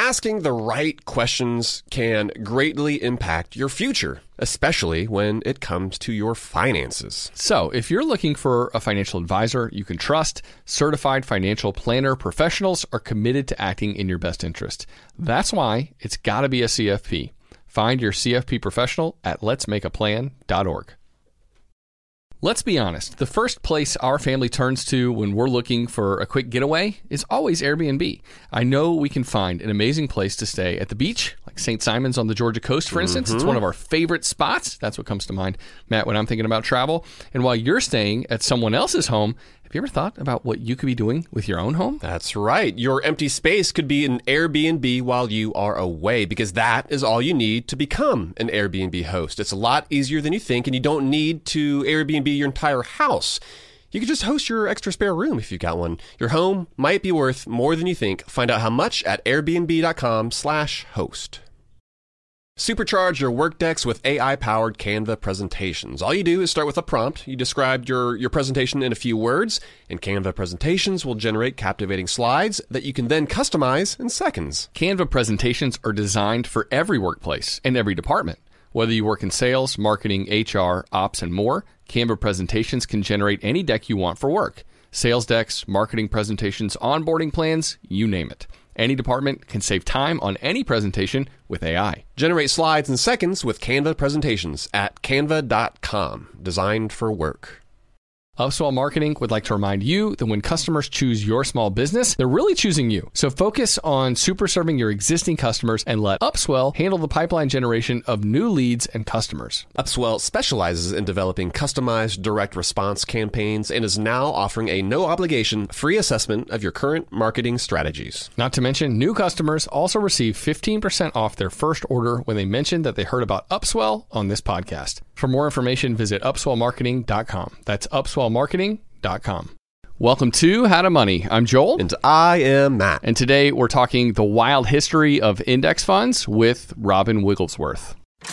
asking the right questions can greatly impact your future, especially when it comes to your finances. So, if you're looking for a financial advisor you can trust, certified financial planner professionals are committed to acting in your best interest. That's why it's got to be a CFP. Find your CFP professional at letsmakeaplan.org. Let's be honest, the first place our family turns to when we're looking for a quick getaway is always Airbnb. I know we can find an amazing place to stay at the beach, like St. Simon's on the Georgia coast, for instance. It's one of our favorite spots. That's what comes to mind, Matt, when I'm thinking about travel. And while you're staying at someone else's home, have you ever thought about what you could be doing with your own home? That's right. Your empty space could be an Airbnb while you are away, because that is all you need to become an Airbnb host. It's a lot easier than you think, and you don't need to Airbnb your entire house. You could just host your extra spare room if you've got one. Your home might be worth more than you think. Find out how much at airbnb.com/host. Supercharge your work decks with AI-powered Canva presentations. All you do is start with a prompt. You describe your presentation in a few words, and Canva presentations will generate captivating slides that you can then customize in seconds. Canva presentations are designed for every workplace and every department. Whether you work in sales, marketing, HR, ops, and more, Canva presentations can generate any deck you want for work. Sales decks, marketing presentations, onboarding plans, you name it. Any department can save time on any presentation with AI. Generate slides in seconds with Canva presentations at canva.com. Designed for work. Upswell Marketing would like to remind you that when customers choose your small business, they're really choosing you. So focus on super serving your existing customers and let Upswell handle the pipeline generation of new leads and customers. Upswell specializes in developing customized direct response campaigns and is now offering a no-obligation free assessment of your current marketing strategies. Not to mention, new customers also receive 15% off their first order when they mention that they heard about Upswell on this podcast. For more information, visit upswellmarketing.com. That's upswellmarketing.com. Welcome to How to Money. I'm Joel. And I am Matt. And today we're talking the wild history of index funds with Robin Wigglesworth.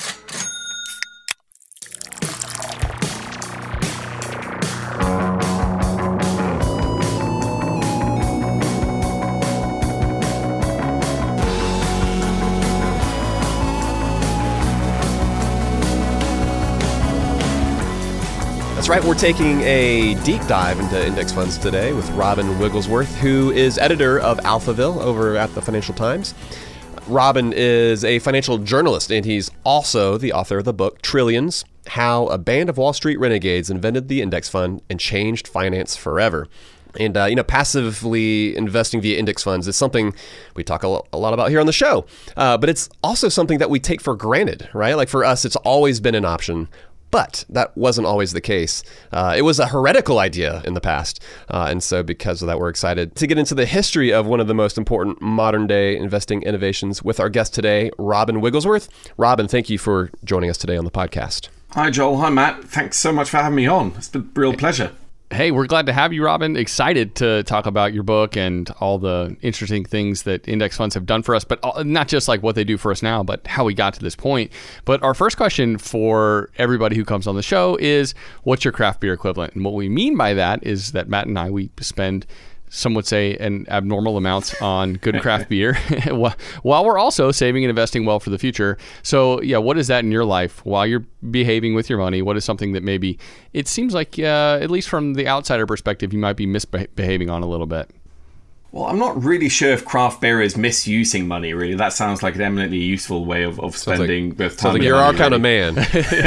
That's right, we're taking a deep dive into index funds today with Robin Wigglesworth, who is editor of Alphaville over at the Financial Times. Robin is a financial journalist, and he's also the author of the book Trillions: How a Band of Wall Street Renegades Invented the Index Fund and Changed Finance Forever. And, passively investing via index funds is something we talk a lot about here on the show. But it's also something that we take for granted, right? Like for us, it's always been an option. But that wasn't always the case. It was a heretical idea in the past. And so because of that, we're excited to get into the history of one of the most important modern day investing innovations with our guest today, Robin Wigglesworth. Robin, thank you for joining us today on the podcast. Hi, Joel. Hi, Matt. Thanks so much for having me on. It's been a real pleasure. Hey, we're glad to have you, Robin. Excited to talk about your book and all the interesting things that index funds have done for us, but not just like what they do for us now, but how we got to this point. But our first question for everybody who comes on the show is, what's your craft beer equivalent? And what we mean by that is that Matt and I, we spend, some would say, an abnormal amount on good craft beer while we're also saving and investing well for the future. So yeah, what is that in your life while you're behaving with your money? What is something that maybe it seems like, at least from the outsider perspective, you might be misbehaving on a little bit? Well, I'm not really sure if craft beer is misusing money, really. That sounds like an eminently useful way of spending both time and money. You're our kind of man.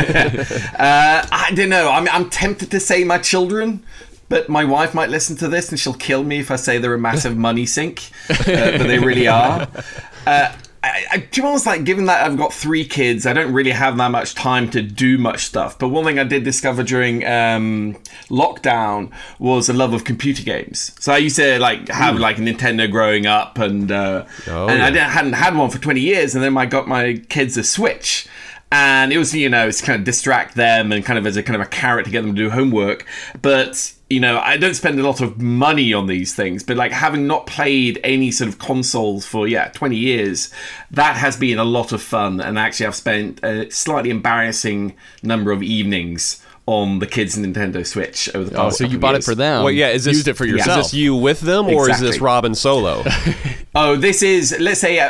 I don't know. I'm tempted to say my children, but my wife might listen to this and she'll kill me if I say they're a massive money sink, but they really are. To be honest, like, given that I've got 3 kids, I don't really have that much time to do much stuff. But one thing I did discover during lockdown was a love of computer games. So I used to have a Nintendo growing up, and I hadn't had one for 20 years, and then I got my kids a Switch. And it was, it's kind of distract them and kind of as a carrot to get them to do homework. But, I don't spend a lot of money on these things. But having not played any sort of consoles for, 20 years, that has been a lot of fun. And actually I've spent a slightly embarrassing number of evenings on the kids' Nintendo Switch over the past so couple you of bought years. it for them. Well, yeah, used it for yourself. Is this you with them, or is this Exactly. Robin solo? Oh, this is, let's say,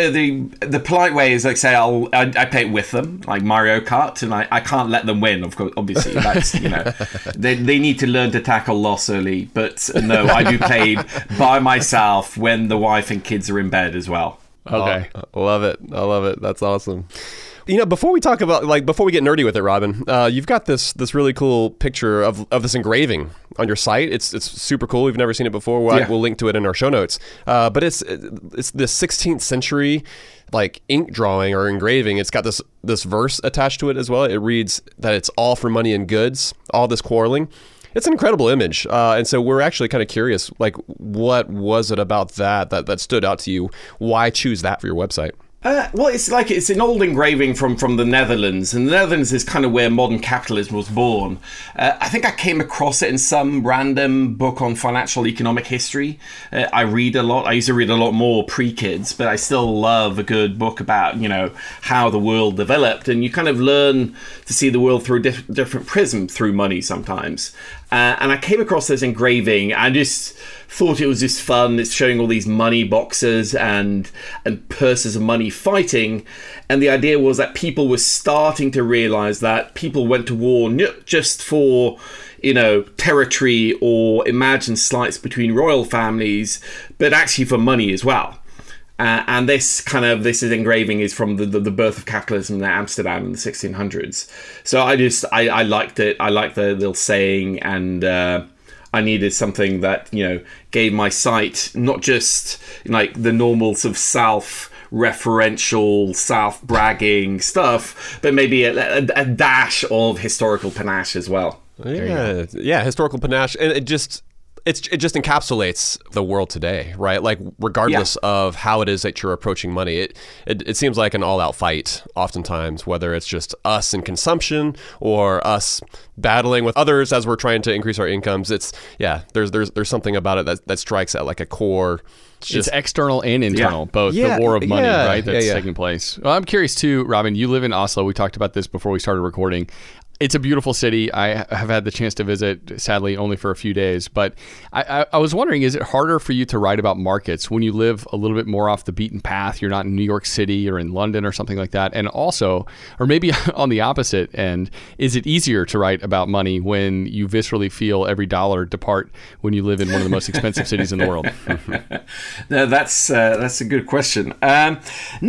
the polite way is like, say, I play it with them, like Mario Kart, and I can't let them win, of course, obviously. That's, they need to learn to tackle loss early. But no, I do play by myself when the wife and kids are in bed as well. Okay. I love it. That's awesome. Before we talk about, before we get nerdy with it, Robin, you've got this really cool picture of this engraving on your site. It's super cool. We've never seen it before. We'll link to it in our show notes. But it's this 16th century ink drawing or engraving. It's got this verse attached to it as well. It reads that it's all for money and goods, all this quarreling. It's an incredible image. And so we're actually kind of curious, what was it about that stood out to you? Why choose that for your website? Well, it's an old engraving from the Netherlands, and the Netherlands is kind of where modern capitalism was born. I think I came across it in some random book on financial economic history. I read a lot. I used to read a lot more pre-kids, but I still love a good book about, how the world developed, and you kind of learn to see the world through a different prism through money sometimes. And I came across this engraving. I just thought it was just fun. It's showing all these money boxes and purses of money fighting. And the idea was that people were starting to realize that people went to war not just for, territory or imagined slights between royal families, but actually for money as well. And this engraving is from the birth of capitalism in Amsterdam in the 1600s. So I liked it. I liked the little saying, and I needed something that gave my site not just the normal sort of self-referential, self-bragging stuff, but maybe a dash of historical panache as well. Yeah, historical panache, and it just encapsulates the world today, right? Regardless of how it is that you're approaching money, it seems like an all-out fight oftentimes, whether it's just us in consumption or us battling with others as we're trying to increase our incomes. There's something about it that strikes at a core. It's external and internal, both. The war of money, right? That's taking place. Well, I'm curious too, Robin. You live in Oslo. We talked about this before we started recording. It's a beautiful city. I have had the chance to visit, sadly, only for a few days. But I was wondering, is it harder for you to write about markets when you live a little bit more off the beaten path? You're not in New York City or in London or something like that. And also, or maybe on the opposite end, is it easier to write about money when you viscerally feel every dollar depart when you live in one of the most expensive cities in the world? No, that's a good question. I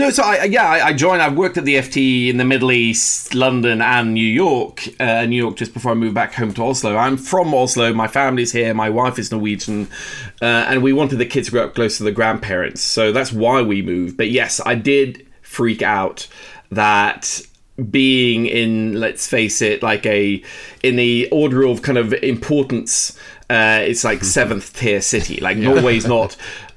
joined. I've worked at the FT in the Middle East, London, and New York. New York just before I moved back home to Oslo. I'm from Oslo. My family's here. My wife is Norwegian, and we wanted the kids to grow up close to the grandparents. So that's why we moved. But yes, I did freak out that being in, let's face it, in the order of kind of importance, it's like 7th tier city. Norway's not.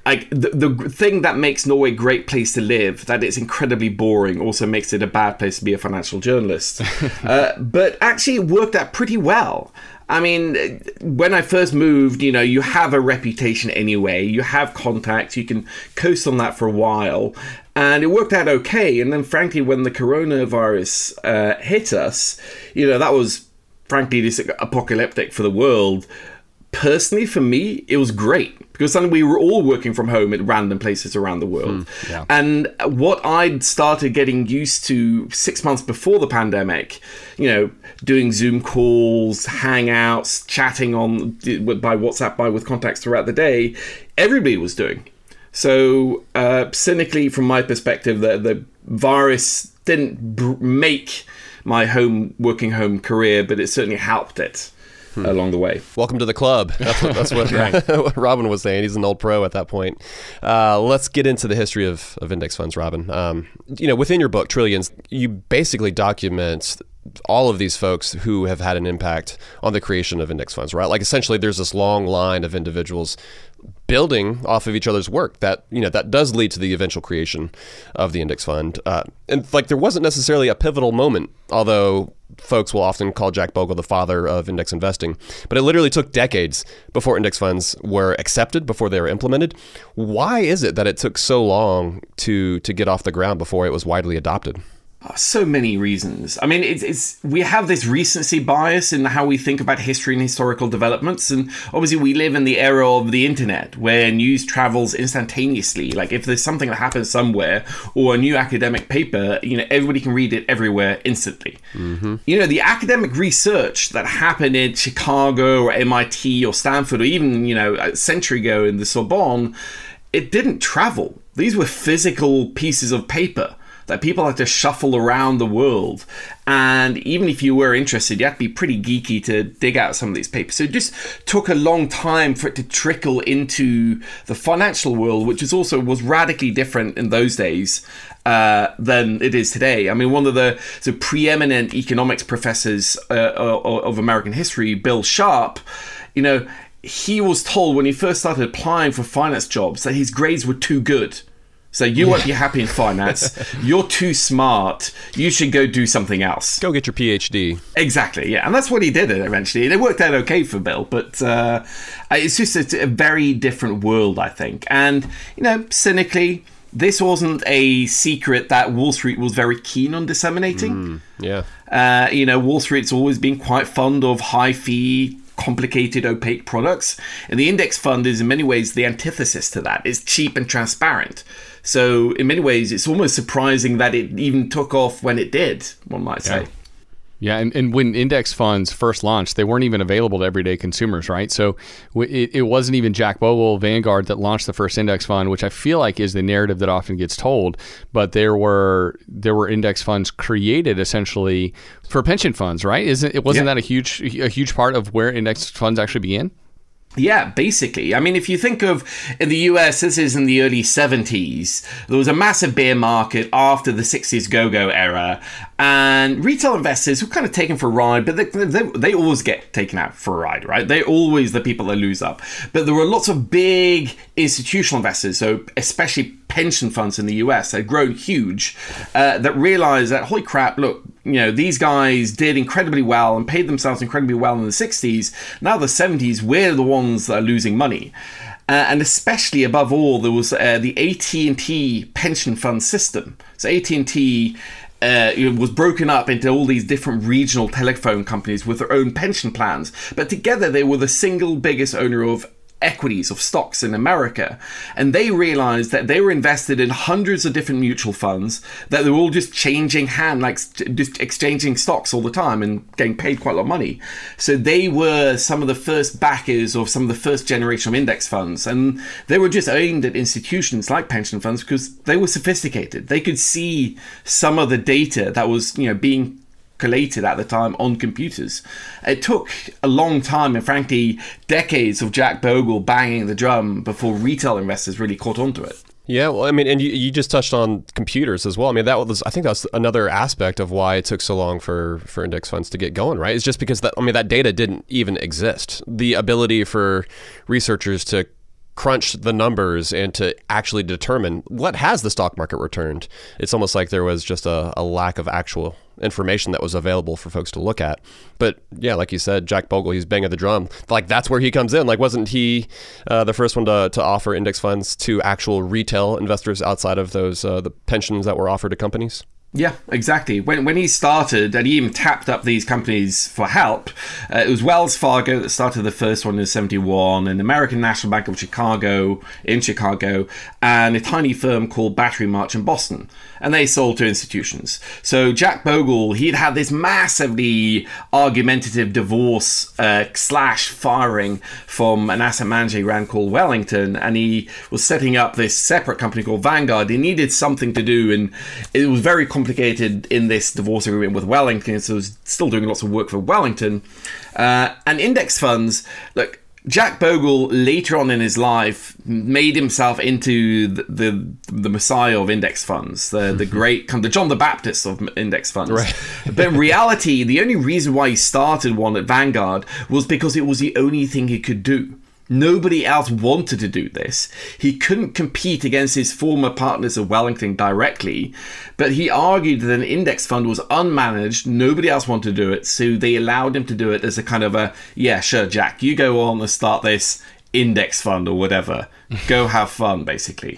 The thing that makes Norway a great place to live, that it's incredibly boring, also makes it a bad place to be a financial journalist. But actually it worked out pretty well. I mean, when I first moved, you have a reputation anyway. You have contacts. You can coast on that for a while. And it worked out okay. And then, frankly, when the coronavirus hit us, that was, frankly, just apocalyptic for the world. Personally, for me, it was great because suddenly we were all working from home at random places around the world. And what I'd started getting used to 6 months before the pandemic, doing Zoom calls, Hangouts, chatting by WhatsApp with contacts throughout the day, everybody was doing. So cynically, from my perspective, the virus didn't make my working home career, but it certainly helped it. Along the way. Welcome to the club. That's what Robin was saying. He's an old pro at that point. Let's get into the history of index funds, Robin. Within your book, Trillions, you basically document all of these folks who have had an impact on the creation of index funds, right? Essentially, there's this long line of individuals building off of each other's work that does lead to the eventual creation of the index fund. And there wasn't necessarily a pivotal moment, although folks will often call Jack Bogle the father of index investing. But it literally took decades before index funds were accepted, before they were implemented. Why is it that it took so long to get off the ground before it was widely adopted? So many reasons. I mean, we have this recency bias in how we think about history and historical developments. And obviously we live in the era of the internet where news travels instantaneously. Like if there's something that happens somewhere or a new academic paper, everybody can read it everywhere instantly. Mm-hmm. The academic research that happened in Chicago or MIT or Stanford or even, a century ago in the Sorbonne, it didn't travel. These were physical pieces of paper that people had to shuffle around the world. And even if you were interested, you had to be pretty geeky to dig out some of these papers. So it just took a long time for it to trickle into the financial world, which was radically different in those days than it is today. I mean, one of the preeminent economics professors of American history, Bill Sharp, he was told when he first started applying for finance jobs that his grades were too good. So you won't be happy in finance. You're too smart. You should go do something else. Go get your PhD. Exactly, yeah. And that's what he did eventually. And it worked out okay for Bill. But it's just a very different world, I think. And, cynically, this wasn't a secret that Wall Street was very keen on disseminating. Wall Street's always been quite fond of high-fee, complicated, opaque products. And the index fund is in many ways the antithesis to that. It's cheap and transparent. So in many ways, it's almost surprising that it even took off when it did, one might say. Yeah, and when index funds first launched, they weren't even available to everyday consumers, right? So it wasn't even Jack Bogle, Vanguard, that launched the first index fund, which I feel like is the narrative that often gets told. But there were index funds created essentially for pension funds, right? Wasn't that a huge part of where index funds actually began? Yeah, basically. I mean, if you think of in the US, this is in the early 70s, there was a massive bear market after the 60s go-go era, and retail investors were kind of taken for a ride, but they always get taken out for a ride, right? They're always the people that lose up. But there were lots of big institutional investors, so especially pension funds in the US that had grown huge, that realized that, holy crap, look, these guys did incredibly well and paid themselves incredibly well in the 60s. Now the 70s, we're the ones that are losing money. And especially above all, there was the AT&T pension fund system. So AT&T was broken up into all these different regional telephone companies with their own pension plans. But together, they were the single biggest owner of equities, of stocks in America. And they realized that they were invested in hundreds of different mutual funds, that they were all just changing hand, like just exchanging stocks all the time and getting paid quite a lot of money. So they were some of the first backers of some of the first generation of index funds. And they were just aimed at institutions like pension funds because they were sophisticated. They could see some of the data that was, being collated at the time on computers. It took a long time and frankly decades of Jack Bogle banging the drum before retail investors really caught on to it. Yeah, well, I mean, and you just touched on computers as well. I mean, I think that's another aspect of why it took so long for index funds to get going, right? It's just because that data didn't even exist. The ability for researchers to crunch the numbers and to actually determine what has the stock market returned. It's almost like there was just a lack of actual information that was available for folks to look at. But yeah, like you said, Jack Bogle, he's banging the drum. Like that's where he comes in. Like wasn't he the first one to offer index funds to actual retail investors outside of those the pensions that were offered to companies? Yeah, exactly. When he started, and he even tapped up these companies for help, it was Wells Fargo that started the first one in 1971, and American National Bank of Chicago, and a tiny firm called Battery March in Boston. And they sold to institutions. So Jack Bogle, he'd had this massively argumentative divorce / firing from an asset manager he ran called Wellington, and he was setting up this separate company called Vanguard. He needed something to do, and it was very complicated in this divorce agreement with Wellington, so he was still doing lots of work for Wellington. And index funds, look, Jack Bogle later on in his life made himself into the messiah of index funds, the great kind of John the Baptist of index funds. Right. But in reality, the only reason why he started one at Vanguard was because it was the only thing he could do. Nobody else wanted to do this. He couldn't compete against his former partners at Wellington directly, but he argued that an index fund was unmanaged. Nobody else wanted to do it, so they allowed him to do it as a kind of a, yeah, sure, Jack, you go on and start this index fund or whatever. Go have fun, basically.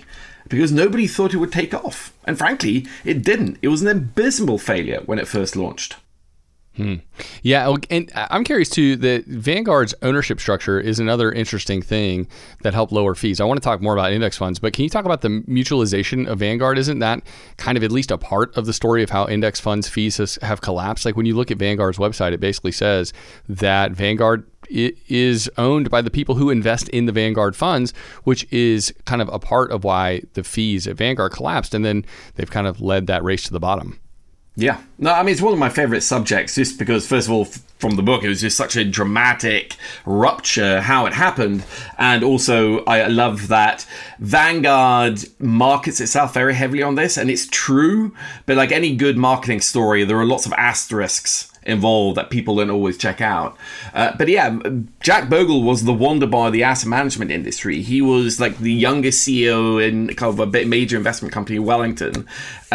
because nobody thought it would take off. And frankly, it didn't. It was an abysmal failure when it first launched. Yeah, and I'm curious too that Vanguard's ownership structure is another interesting thing that helped lower fees. I want to talk more about index funds, but can you talk about the mutualization of Vanguard? Isn't that kind of at least a part of the story of how index funds fees have collapsed? Like when you look at Vanguard's website, it basically says that Vanguard is owned by the people who invest in the Vanguard funds, which is kind of a part of why the fees at Vanguard collapsed, and then they've kind of led that race to the bottom. Yeah. No, I mean, it's one of my favorite subjects just because, first of all, from the book, it was just such a dramatic rupture how it happened. And also, I love that Vanguard markets itself very heavily on this. And it's true. But like any good marketing story, there are lots of asterisks involved that people don't always check out. But yeah, Jack Bogle was the wonder bar of the asset management industry. He was like the youngest CEO in kind of a major investment company, Wellington.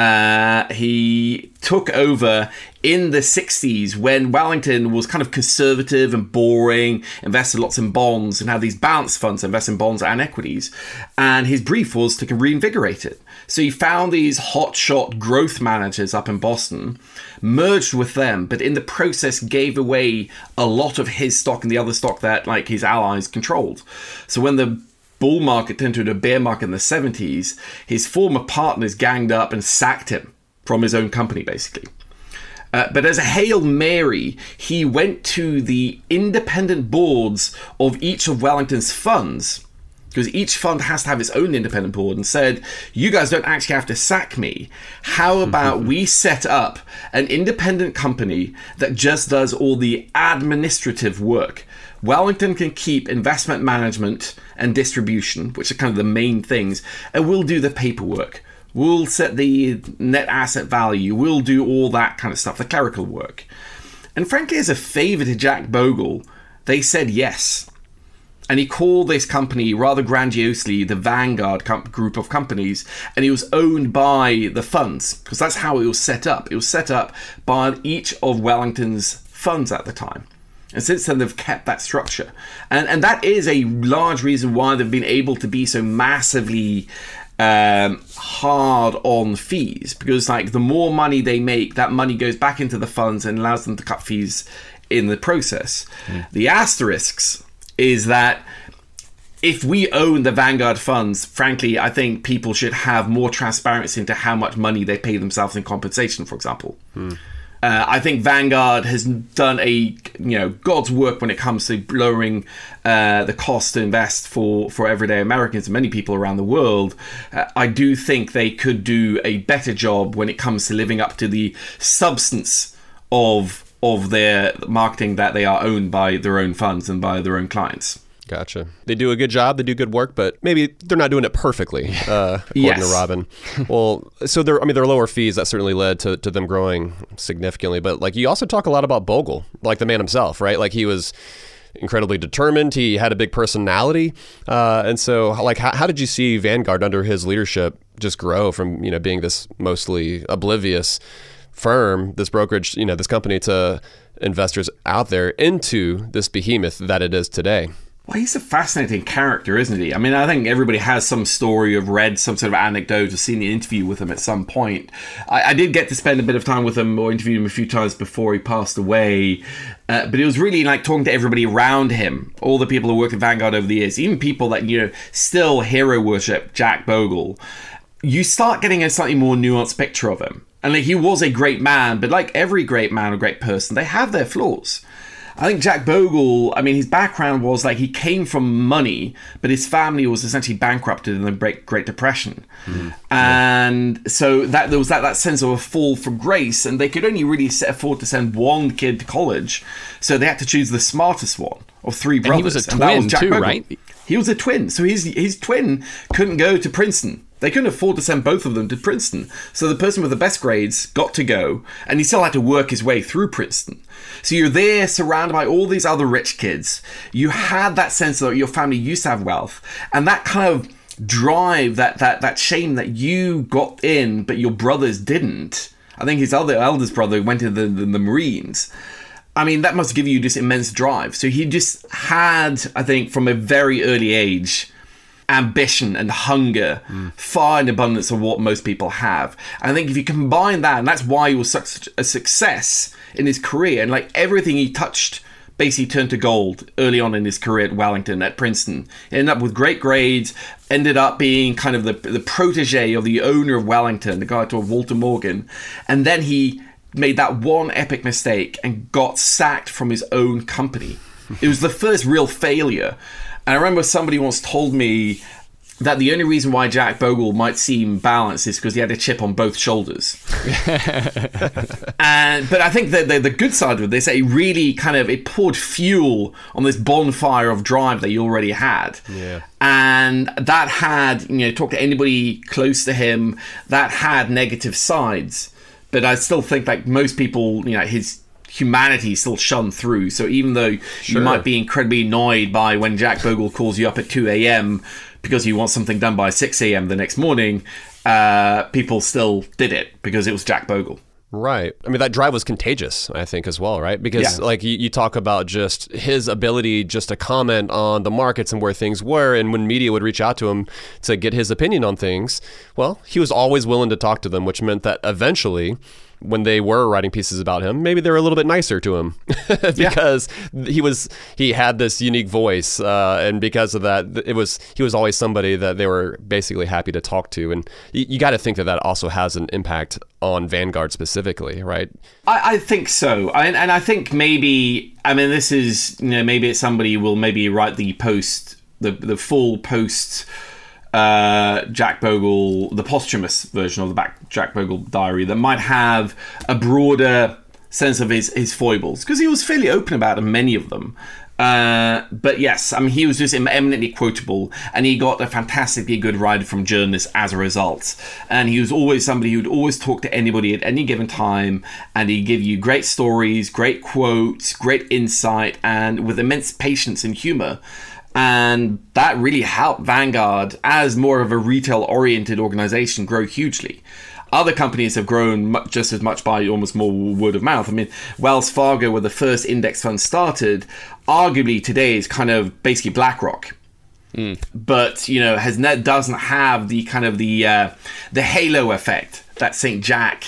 He took over in the 60s when Wellington was kind of conservative and boring, invested lots in bonds and had these balanced funds, invest in bonds and equities. And his brief was to reinvigorate it. So he found these hotshot growth managers up in Boston, merged with them, but in the process gave away a lot of his stock and the other stock that like his allies controlled. So when the bull market turned into a bear market in the 70s, his former partners ganged up and sacked him from his own company, basically. But as a Hail Mary, he went to the independent boards of each of Wellington's funds, because each fund has to have its own independent board, and said, you guys don't actually have to sack me. How about we set up an independent company that just does all the administrative work? Wellington can keep investment management and distribution, which are kind of the main things, and we'll do the paperwork. We'll set the net asset value. We'll do all that kind of stuff, the clerical work. And frankly, as a favor to Jack Bogle, they said yes. And he called this company rather grandiosely the Vanguard group of companies, and it was owned by the funds, because that's how it was set up. It was set up by each of Wellington's funds at the time. And since then, they've kept that structure. And that is a large reason why they've been able to be so massively hard on fees, because like the more money they make, that money goes back into the funds and allows them to cut fees in the process. The asterisks is that if we own the Vanguard funds, frankly, I think people should have more transparency into how much money they pay themselves in compensation, for example. I think Vanguard has done God's work when it comes to lowering the cost to invest for everyday Americans and many people around the world. I do think they could do a better job when it comes to living up to the substance of their marketing, that they are owned by their own funds and by their own clients. Gotcha. They do a good job. They do good work, but maybe they're not doing it perfectly, according to Robin. Well, so their lower fees, that certainly led to them growing significantly. But like you also talk a lot about Bogle, like the man himself, right? Like he was incredibly determined. He had a big personality. And so like how did you see Vanguard under his leadership just grow from, being this mostly oblivious firm, this brokerage, this company, to investors out there into this behemoth that it is today? Well, he's a fascinating character, isn't he? I mean, I think everybody has some story of read some sort of anecdote or seen the interview with him at some point. I did get to spend a bit of time with him or interviewed him a few times before he passed away. But it was really like talking to everybody around him, all the people who worked at Vanguard over the years, even people that, still hero worship Jack Bogle. You start getting a slightly more nuanced picture of him. And like, he was a great man, but like every great man or great person, they have their flaws. I think Jack Bogle, his background was like he came from money, but his family was essentially bankrupted in the Great Depression. And so that there was that sense of a fall from grace, and they could only really afford to send one kid to college. So they had to choose the smartest one of three brothers. And he was a twin too, Bogle. right? He was a twin. So his twin couldn't go to Princeton. They couldn't afford to send both of them to Princeton. So the person with the best grades got to go, and he still had to work his way through Princeton. So you're there surrounded by all these other rich kids. You had that sense that your family used to have wealth, and that kind of drive, that shame that you got in, but your brothers didn't. I think his eldest brother went into the Marines. That must give you this immense drive. So he just had, I think, from a very early age, ambition and hunger far in abundance of what most people have. And I think if you combine that, and that's why he was such a success in his career, and like everything he touched basically turned to gold early on in his career at Wellington, at Princeton. He ended up with great grades, ended up being kind of the protege of the owner of Wellington, the guy called Walter Morgan. And then he made that one epic mistake and got sacked from his own company. It was the first real failure. And I remember somebody once told me that the only reason why Jack Bogle might seem balanced is because he had a chip on both shoulders. But I think that the good side of this, it really it poured fuel on this bonfire of drive that he already had. Yeah. And that had, talk to anybody close to him, that had negative sides. But I still think like most people, his humanity still shone through. So even though you might be incredibly annoyed by when Jack Bogle calls you up at 2 a.m. because you want something done by 6 a.m. the next morning, people still did it because it was Jack Bogle. Right. I mean, that drive was contagious, I think, as well, right? Because like you talk about just his ability just to comment on the markets and where things were, and when media would reach out to him to get his opinion on things, well, he was always willing to talk to them, which meant that eventually, when they were writing pieces about him, maybe they were a little bit nicer to him because he had this unique voice, and because of that, he was always somebody that they were basically happy to talk to, and you got to think that also has an impact on Vanguard specifically, right? I think so, and I think maybe this is maybe it's somebody will maybe write the post, the full post. Jack Bogle, the posthumous version of the Jack Bogle diary that might have a broader sense of his foibles, because he was fairly open about many of them. But yes, he was just eminently quotable, and he got a fantastically good ride from journalists as a result. And he was always somebody who'd always talk to anybody at any given time, and he'd give you great stories, great quotes, great insight, and with immense patience and humor. And that really helped Vanguard, as more of a retail-oriented organization, grow hugely. Other companies have grown just as much by almost more word of mouth. Wells Fargo, where the first index fund started, arguably today is kind of basically BlackRock. But doesn't have the kind of the halo effect that St. Jack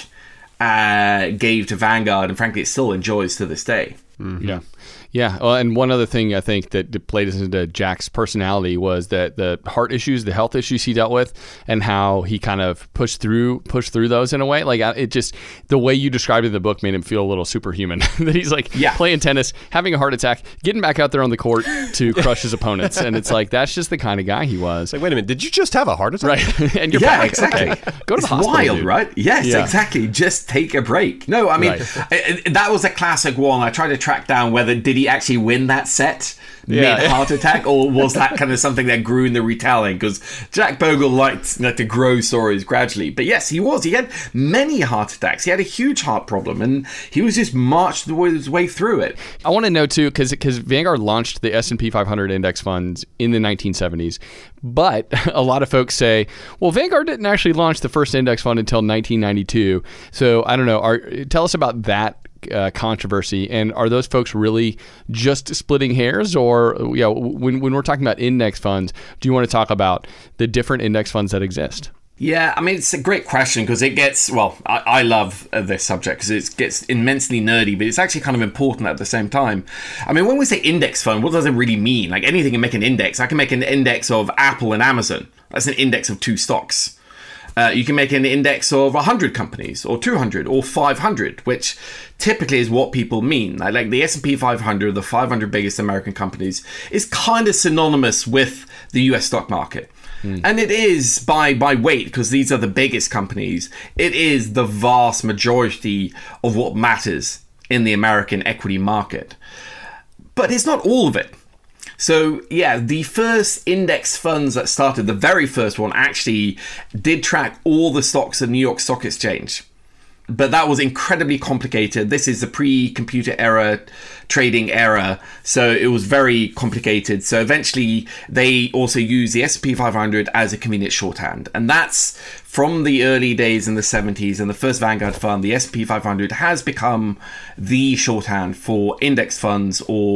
gave to Vanguard, and frankly, it still enjoys to this day. Mm-hmm. Yeah. Well, and one other thing I think that played into Jack's personality was that the heart issues, the health issues he dealt with, and how he kind of pushed through those in a way. Like it just, the way you described it in the book made him feel a little superhuman. That he's like playing tennis, having a heart attack, getting back out there on the court to crush his opponents, and it's like that's just the kind of guy he was. Like, wait a minute, did you just have a heart attack? Right. And you're back. Exactly. Okay. Go to the hospital. It's wild, dude. Right? Yes, exactly. Just take a break. No, that was a classic one. I tried to track down whether did he actually win that set mid-heart attack, or was that kind of something that grew in the retelling? Because Jack Bogle liked to grow stories gradually. But yes, he had many heart attacks. He had a huge heart problem, and he was just marched his way through it. I want to know, too, because Vanguard launched the S&P 500 index funds in the 1970s. But a lot of folks say, well, Vanguard didn't actually launch the first index fund until 1992. So I don't know. Tell us about that controversy, and are those folks really just splitting hairs, or when we're talking about index funds, do you want to talk about the different index funds that exist? Yeah, it's a great question because it gets, I love this subject because it gets immensely nerdy, but it's actually kind of important at the same time. When we say index fund, what does it really mean? Like anything can make an index. I can make an index of Apple and Amazon. That's an index of 2 stocks. You can make an index of 100 companies, or 200, or 500, which typically is what people mean. Like the S&P 500, the 500 biggest American companies, is kind of synonymous with the US stock market. And it is by weight, because these are the biggest companies. It is the vast majority of what matters in the American equity market. But it's not all of it. So, the first index funds that started, the very first one, actually did track all the stocks of New York Stock Exchange. But that was incredibly complicated. This is the pre-computer era, trading era. So it was very complicated. So eventually, they also used the S&P 500 as a convenient shorthand. And that's from the early days in the 70s and the first Vanguard fund. The S&P 500 has become the shorthand for index funds or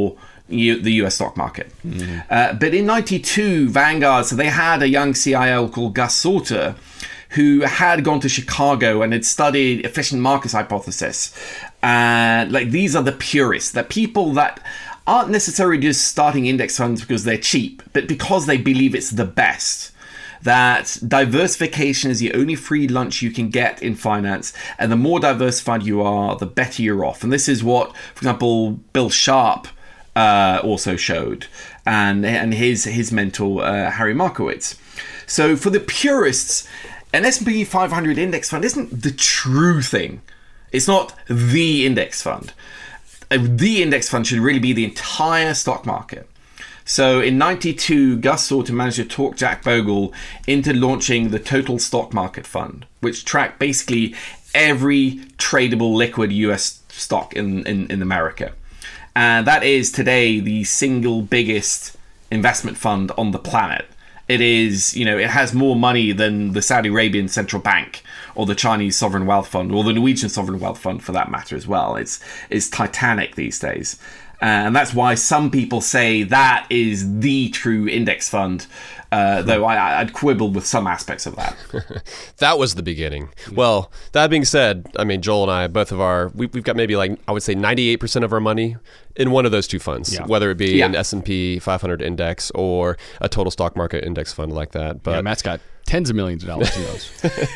the US stock market. But in 92, Vanguard, so they had a young CIO called Gus Sauter, who had gone to Chicago and had studied efficient markets hypothesis. Like, these are the purists, the people that aren't necessarily just starting index funds because they're cheap, but because they believe it's the best. That diversification is the only free lunch you can get in finance, and the more diversified you are, the better you're off. And this is what, for example, Bill Sharp also showed, and his mentor Harry Markowitz. So for the purists, an S&P 500 index fund isn't the true thing. It's not the index fund. The index fund should really be the entire stock market. So in 92, Gus Sauter managed to talk Jack Bogle into launching the Total Stock Market Fund, which tracked basically every tradable liquid US stock in America. And that is today the single biggest investment fund on the planet. It is, it has more money than the Saudi Arabian Central Bank or the Chinese Sovereign Wealth Fund or the Norwegian Sovereign Wealth Fund for that matter as well. It's titanic these days. And that's why some people say that is the true index fund, though I'd quibble with some aspects of that. That was the beginning. Well, that being said, I mean, Joel and I, both of we've got maybe I would say 98% of our money in one of those two funds, whether it be an S&P 500 index or a total stock market index fund like that. But Matt's got tens of millions of dollars in those.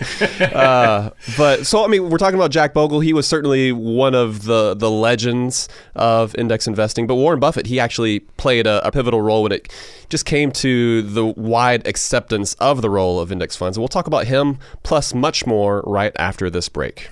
But so, I mean, we're talking about Jack Bogle. He was certainly one of the legends of index investing. But Warren Buffett, he actually played a pivotal role when it just came to the wide acceptance of the role of index funds. And we'll talk about him plus much more right after this break.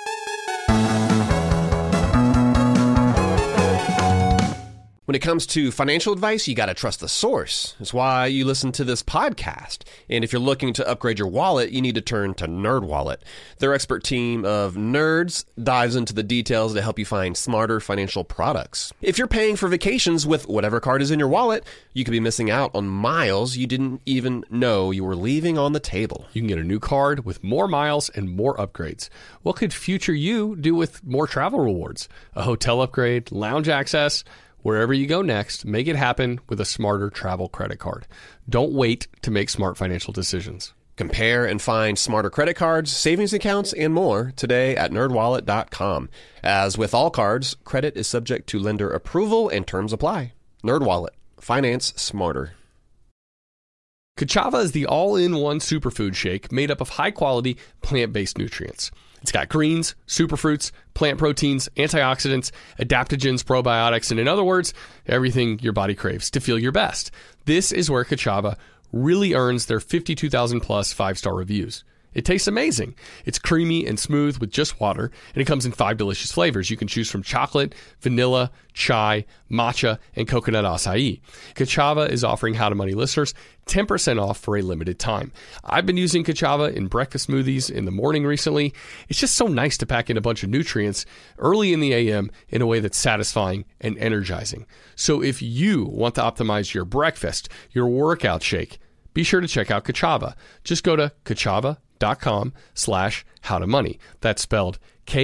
When it comes to financial advice, you got to trust the source. That's why you listen to this podcast. And if you're looking to upgrade your wallet, you need to turn to NerdWallet. Their expert team of nerds dives into the details to help you find smarter financial products. If you're paying for vacations with whatever card is in your wallet, you could be missing out on miles you didn't even know you were leaving on the table. You can get a new card with more miles and more upgrades. What could future you do with more travel rewards? A hotel upgrade, lounge access. Wherever you go next, make it happen with a smarter travel credit card. Don't wait to make smart financial decisions. Compare and find smarter credit cards, savings accounts, and more today at nerdwallet.com. As with all cards, credit is subject to lender approval and terms apply. NerdWallet. Finance smarter. Ka'Chava is the all-in-one superfood shake made up of high-quality plant-based nutrients. It's got greens, superfruits, plant proteins, antioxidants, adaptogens, probiotics, and in other words, everything your body craves to feel your best. This is where Ka'Chava really earns their 52,000 plus 5-star reviews. It tastes amazing. It's creamy and smooth with just water, and it comes in 5 delicious flavors. You can choose from chocolate, vanilla, chai, matcha, and coconut acai. Ka'Chava is offering How to Money listeners 10% off for a limited time. I've been using Ka'Chava in breakfast smoothies in the morning recently. It's just so nice to pack in a bunch of nutrients early in the AM in a way that's satisfying and energizing. So if you want to optimize your breakfast, your workout shake, be sure to check out Ka'Chava. Just go to Ka'Chava.com/howtomoney. That's spelled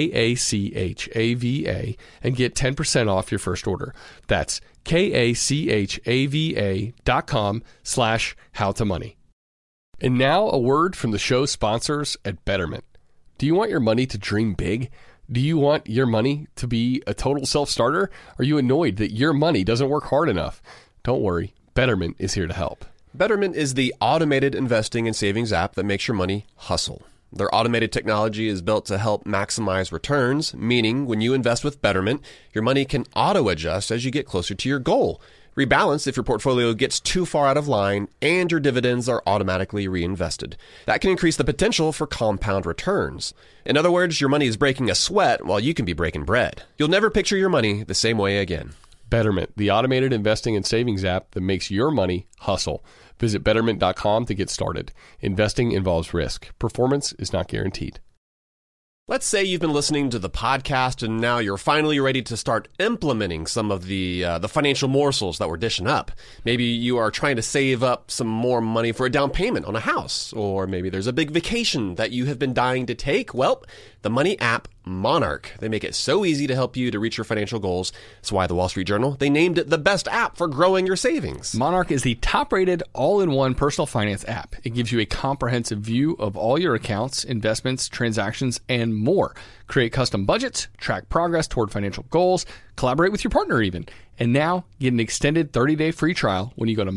Kachava and get 10% off your first order. That's Kachava.com/howtomoney. And now a word from the show sponsors at Betterment. Do you want your money to dream big? Do you want your money to be a total self-starter? Are you annoyed that your money doesn't work hard enough? Don't worry, Betterment is here to help. Betterment is the automated investing and savings app that makes your money hustle. Their automated technology is built to help maximize returns, meaning when you invest with Betterment, your money can auto-adjust as you get closer to your goal. Rebalance if your portfolio gets too far out of line, and your dividends are automatically reinvested. That can increase the potential for compound returns. In other words, your money is breaking a sweat while you can be breaking bread. You'll never picture your money the same way again. Betterment, the automated investing and savings app that makes your money hustle. Visit Betterment.com to get started. Investing involves risk. Performance is not guaranteed. Let's say you've been listening to the podcast and now you're finally ready to start implementing some of the financial morsels that we're dishing up. Maybe you are trying to save up some more money for a down payment on a house, or maybe there's a big vacation that you have been dying to take. Well, the Money app Monarch. They make it so easy to help you to reach your financial goals. That's why the Wall Street Journal, they named it the best app for growing your savings. Monarch is the top-rated all-in-one personal finance app. It gives you a comprehensive view of all your accounts, investments, transactions, and more. Create custom budgets, track progress toward financial goals, collaborate with your partner even. And now get an extended 30-day free trial when you go to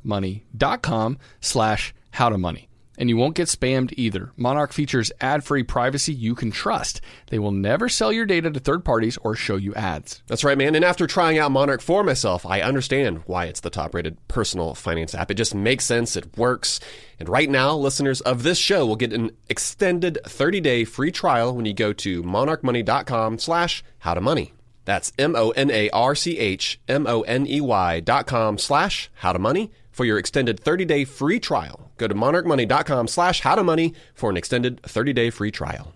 monarchmoney.com/howtomoney. And you won't get spammed either. Monarch features ad-free privacy you can trust. They will never sell your data to third parties or show you ads. That's right, man. And after trying out Monarch for myself, I understand why it's the top-rated personal finance app. It just makes sense. It works. And right now, listeners of this show will get an extended 30-day free trial when you go to monarchmoney.com/howtomoney. That's monarchmoney.com/howtomoney for your extended 30-day free trial. Go to monarchmoney.com/howtomoney for an extended 30-day free trial.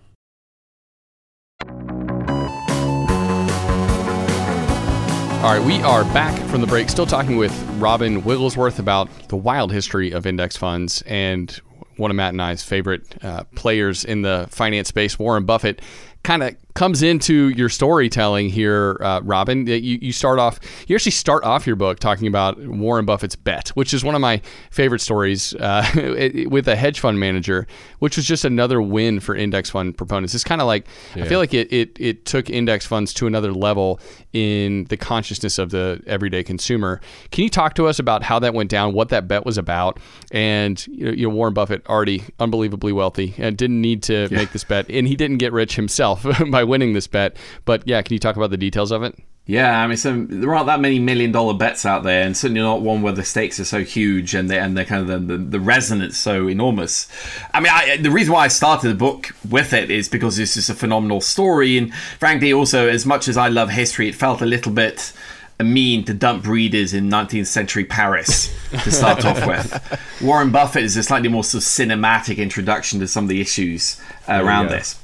All right, we are back from the break, still talking with Robin Wigglesworth about the wild history of index funds and one of Matt and I's favorite players in the finance space, Warren Buffett, kind of comes into your storytelling here, Robin. You actually start off your book talking about Warren Buffett's bet, which is one of my favorite stories with a hedge fund manager, which was just another win for index fund proponents. It's kind of like, I feel like it took index funds to another level in the consciousness of the everyday consumer. Can you talk to us about how that went down, what that bet was about? And Warren Buffett, already unbelievably wealthy, and didn't need to make this bet, and he didn't get rich himself by winning this bet. But yeah, can you talk about the details of it? Yeah, I mean, so there aren't that many $1 million bets out there, and certainly not one where the stakes are so huge and they're kind of the resonance so enormous. I mean, the reason why I started the book with it is because this is a phenomenal story, and frankly, also, as much as I love history, it felt a little bit mean to dump readers in 19th century Paris to start off with. Warren Buffett is a slightly more sort of cinematic introduction to some of the issues around this.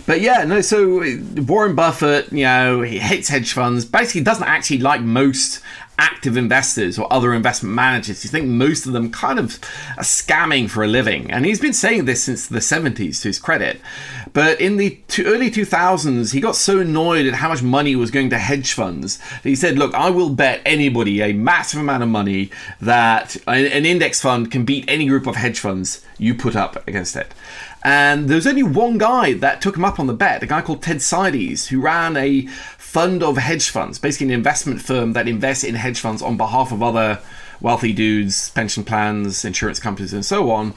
So Warren Buffett, he hates hedge funds, basically doesn't actually like most active investors or other investment managers. You think most of them kind of are scamming for a living. And he's been saying this since the 70s, to his credit. But in the early 2000s, he got so annoyed at how much money was going to hedge funds that he said, look, I will bet anybody a massive amount of money that an index fund can beat any group of hedge funds you put up against it. And there was only one guy that took him up on the bet, a guy called Ted Seides, who ran a fund of hedge funds, basically an investment firm that invests in hedge funds on behalf of other wealthy dudes, pension plans, insurance companies, and so on.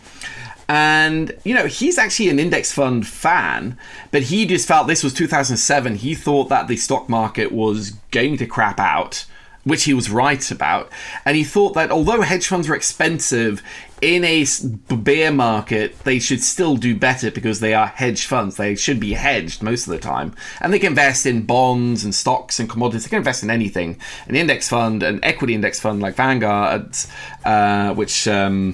And, he's actually an index fund fan, but he just felt this was 2007. He thought that the stock market was going to crap out, which he was right about. And he thought that although hedge funds were expensive, in a bear market, they should still do better because they are hedge funds. They should be hedged most of the time. And they can invest in bonds and stocks and commodities. They can invest in anything. An index fund, an equity index fund like Vanguard, which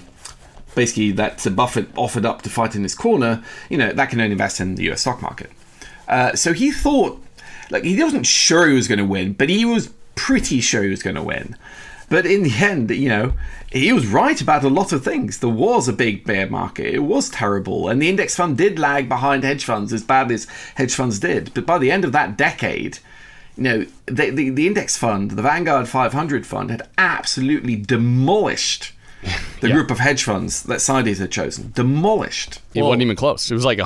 basically that Buffett offered up to fight in his corner, that can only invest in the US stock market. So he thought, he wasn't sure he was going to win, but he was pretty sure he was going to win. But in the end, he was right about a lot of things. There was a big bear market. It was terrible. And the index fund did lag behind hedge funds as bad as hedge funds did. But by the end of that decade, the index fund, the Vanguard 500 fund, had absolutely demolished the group of hedge funds that Seides had chosen. Demolished. It wasn't even close. It was like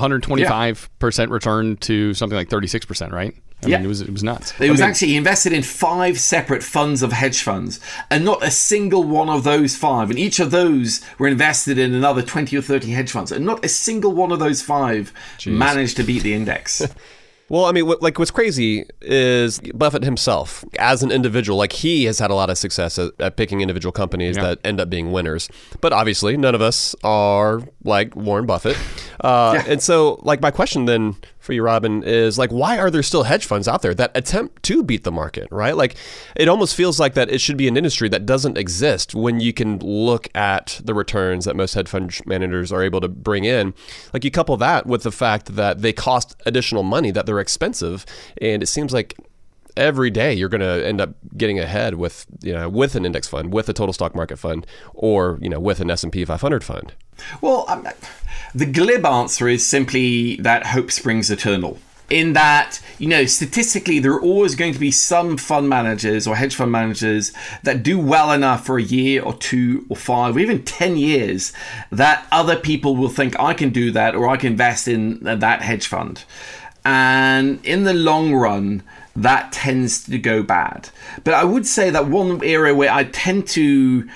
125% return to something like 36%, right? I mean, it was nuts. He invested in 5 separate funds of hedge funds, and not a single one of those 5, and each of those were invested in another 20 or 30 hedge funds, and not a single one of those 5 managed to beat the index. Well, I mean, what's crazy is Buffett himself, as an individual, he has had a lot of success at picking individual companies that end up being winners. But obviously, none of us are like Warren Buffett. And so, my question then for you, Robin, is why are there still hedge funds out there that attempt to beat the market, right? It almost feels like that it should be an industry that doesn't exist when you can look at the returns that most hedge fund managers are able to bring in. You couple that with the fact that they cost additional money, that they're expensive, and it seems like every day you're going to end up getting ahead with an index fund, with a total stock market fund, or with an S&P 500 fund. Well, the glib answer is simply that hope springs eternal. in that, statistically, there are always going to be some fund managers or hedge fund managers that do well enough for a year or 2 or 5 or even 10 years that other people will think, I can do that, or I can invest in that hedge fund. And in the long run, that tends to go bad. But I would say that one area where I tend to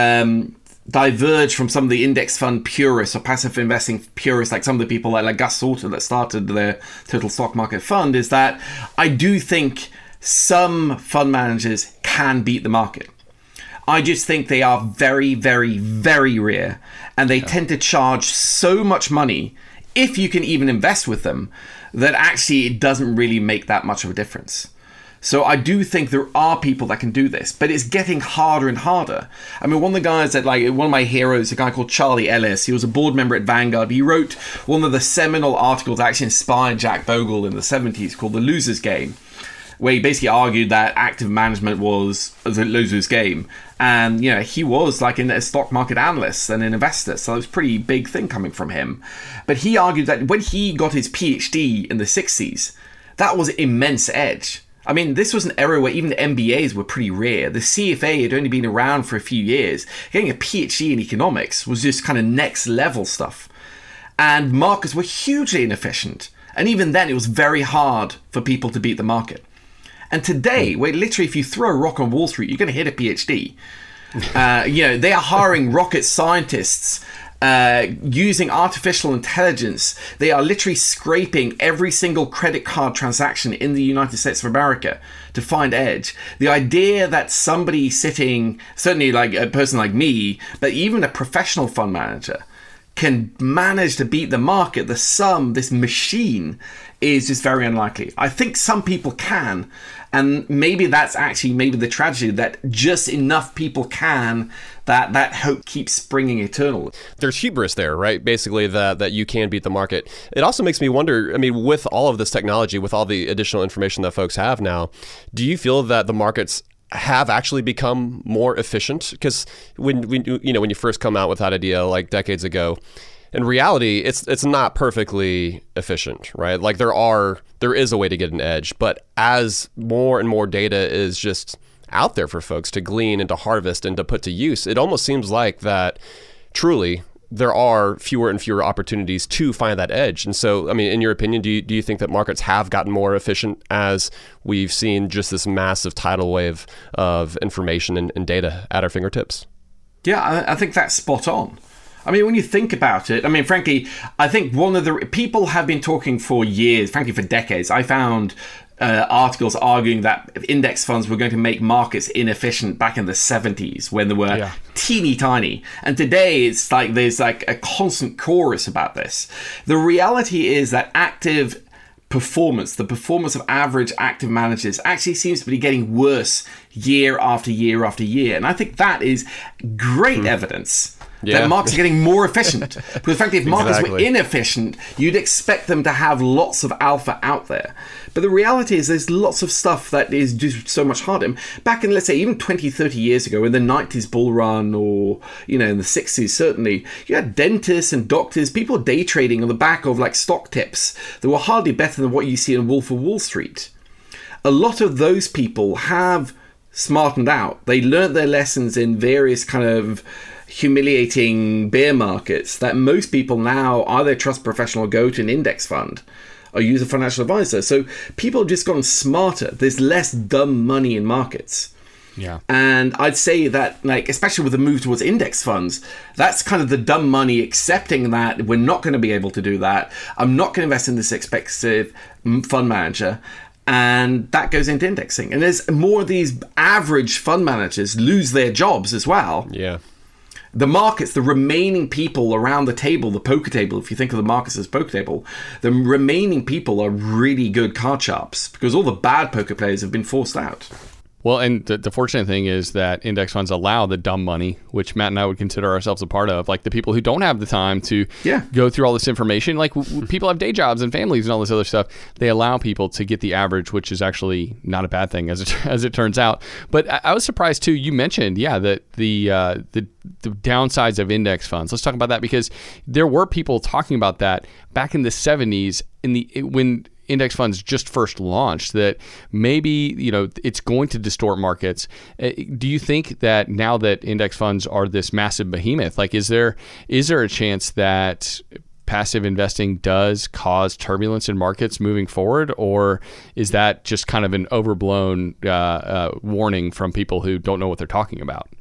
diverge from some of the index fund purists or passive investing purists, like some of the people like Gus Sauter that started their total stock market fund, is that I do think some fund managers can beat the market. I just think they are very, very, very rare, and they tend to charge so much money, if you can even invest with them, that actually it doesn't really make that much of a difference. So I do think there are people that can do this, but it's getting harder and harder. I mean, one of the guys that, one of my heroes, a guy called Charlie Ellis, he was a board member at Vanguard. He wrote one of the seminal articles that actually inspired Jack Bogle in the 70s called The Loser's Game, where he basically argued that active management was the loser's game. And, he was a stock market analyst and an investor, so it was a pretty big thing coming from him. But he argued that when he got his PhD in the 60s, that was an immense edge. I mean, this was an era where even the MBAs were pretty rare. The CFA had only been around for a few years. Getting a PhD in economics was just kind of next level stuff. And markets were hugely inefficient. And even then, it was very hard for people to beat the market. And today, where literally if you throw a rock on Wall Street, you're going to hit a PhD. They are hiring rocket scientists using artificial intelligence. They are literally scraping every single credit card transaction in the United States of America to find edge. The idea that somebody sitting, certainly like a person like me, but even a professional fund manager, can manage to beat the market, this machine, is just very unlikely. I think some people can, and maybe that's actually the tragedy, that just enough people can, that hope keeps springing eternal. There's hubris there, right? Basically that you can beat the market. It also makes me wonder, I mean, with all of this technology, with all the additional information that folks have now, do you feel that the markets have actually become more efficient? Because when you first come out with that idea like decades ago, in reality, it's not perfectly efficient, right? Like there is a way to get an edge, but as more and more data is just out there for folks to glean and to harvest and to put to use, it almost seems like that truly there are fewer and fewer opportunities to find that edge. And so, I mean, in your opinion, do you think that markets have gotten more efficient as we've seen just this massive tidal wave of information and data at our fingertips? Yeah, I think that's spot on. I mean, when you think about it, I mean, frankly, I think one of the people have been talking for years, frankly, for decades. I found articles arguing that index funds were going to make markets inefficient back in the 70s when they were teeny tiny. And today it's like there's like a constant chorus about this. The reality is that active performance, the performance of average active managers, actually seems to be getting worse year after year after year. And I think that is great evidence that markets are getting more efficient. Because frankly, if markets were inefficient, you'd expect them to have lots of alpha out there. But the reality is there's lots of stuff that is just so much harder. Back in, let's say, even 20, 30 years ago, in the 90s bull run, or, in the 60s, certainly, you had dentists and doctors, people day trading on the back of like stock tips that were hardly better than what you see in Wolf of Wall Street. A lot of those people have smartened out. They learned their lessons in various kind of humiliating bear markets that most people now either trust professional or go to an index fund or use a financial advisor. So people have just gotten smarter. There's less dumb money in markets. Yeah. And I'd say that, like, especially with the move towards index funds, that's kind of the dumb money accepting that we're not going to be able to do that. I'm not going to invest in this expensive fund manager. And that goes into indexing. And there's more of these average fund managers lose their jobs as well. Yeah. The markets, the remaining people around the table, the poker table, if you think of the markets as poker table, the remaining people are really good card sharps because all the bad poker players have been forced out. Well, and the fortunate thing is that index funds allow the dumb money, which Matt and I would consider ourselves a part of, like the people who don't have the time to go through all this information. Like people have day jobs and families and all this other stuff. They allow people to get the average, which is actually not a bad thing as it turns out. But I was surprised too. You mentioned, that the downsides of index funds. Let's talk about that because there were people talking about that back in the 70s when index funds just first launched, that maybe, it's going to distort markets. Do you think that now that index funds are this massive behemoth, like is there a chance that passive investing does cause turbulence in markets moving forward, or is that just kind of an overblown warning from people who don't know what they're talking about?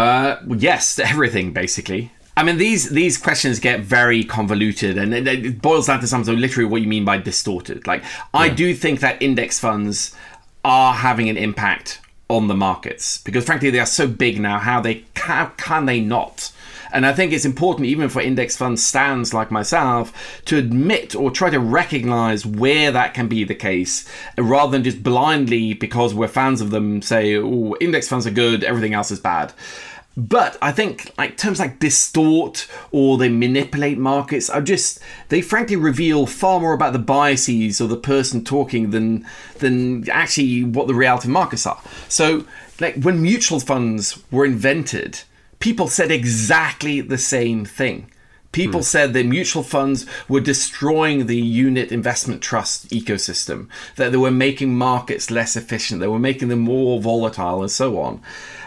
Yes, to everything, basically. I mean, these questions get very convoluted, and it boils down to something literally what you mean by distorted. Like, I do think that index funds are having an impact on the markets because, frankly, they are so big now. How can they not? And I think it's important, even for index fund stands like myself, to admit or try to recognize where that can be the case, rather than just blindly, because we're fans of them, say, oh, index funds are good, everything else is bad. But I think terms like distort or they manipulate markets they frankly reveal far more about the biases of the person talking than actually what the reality of markets are. So when mutual funds were invented, people said exactly the same thing. People said that mutual funds were destroying the unit investment trust ecosystem, that they were making markets less efficient, they were making them more volatile, and so on.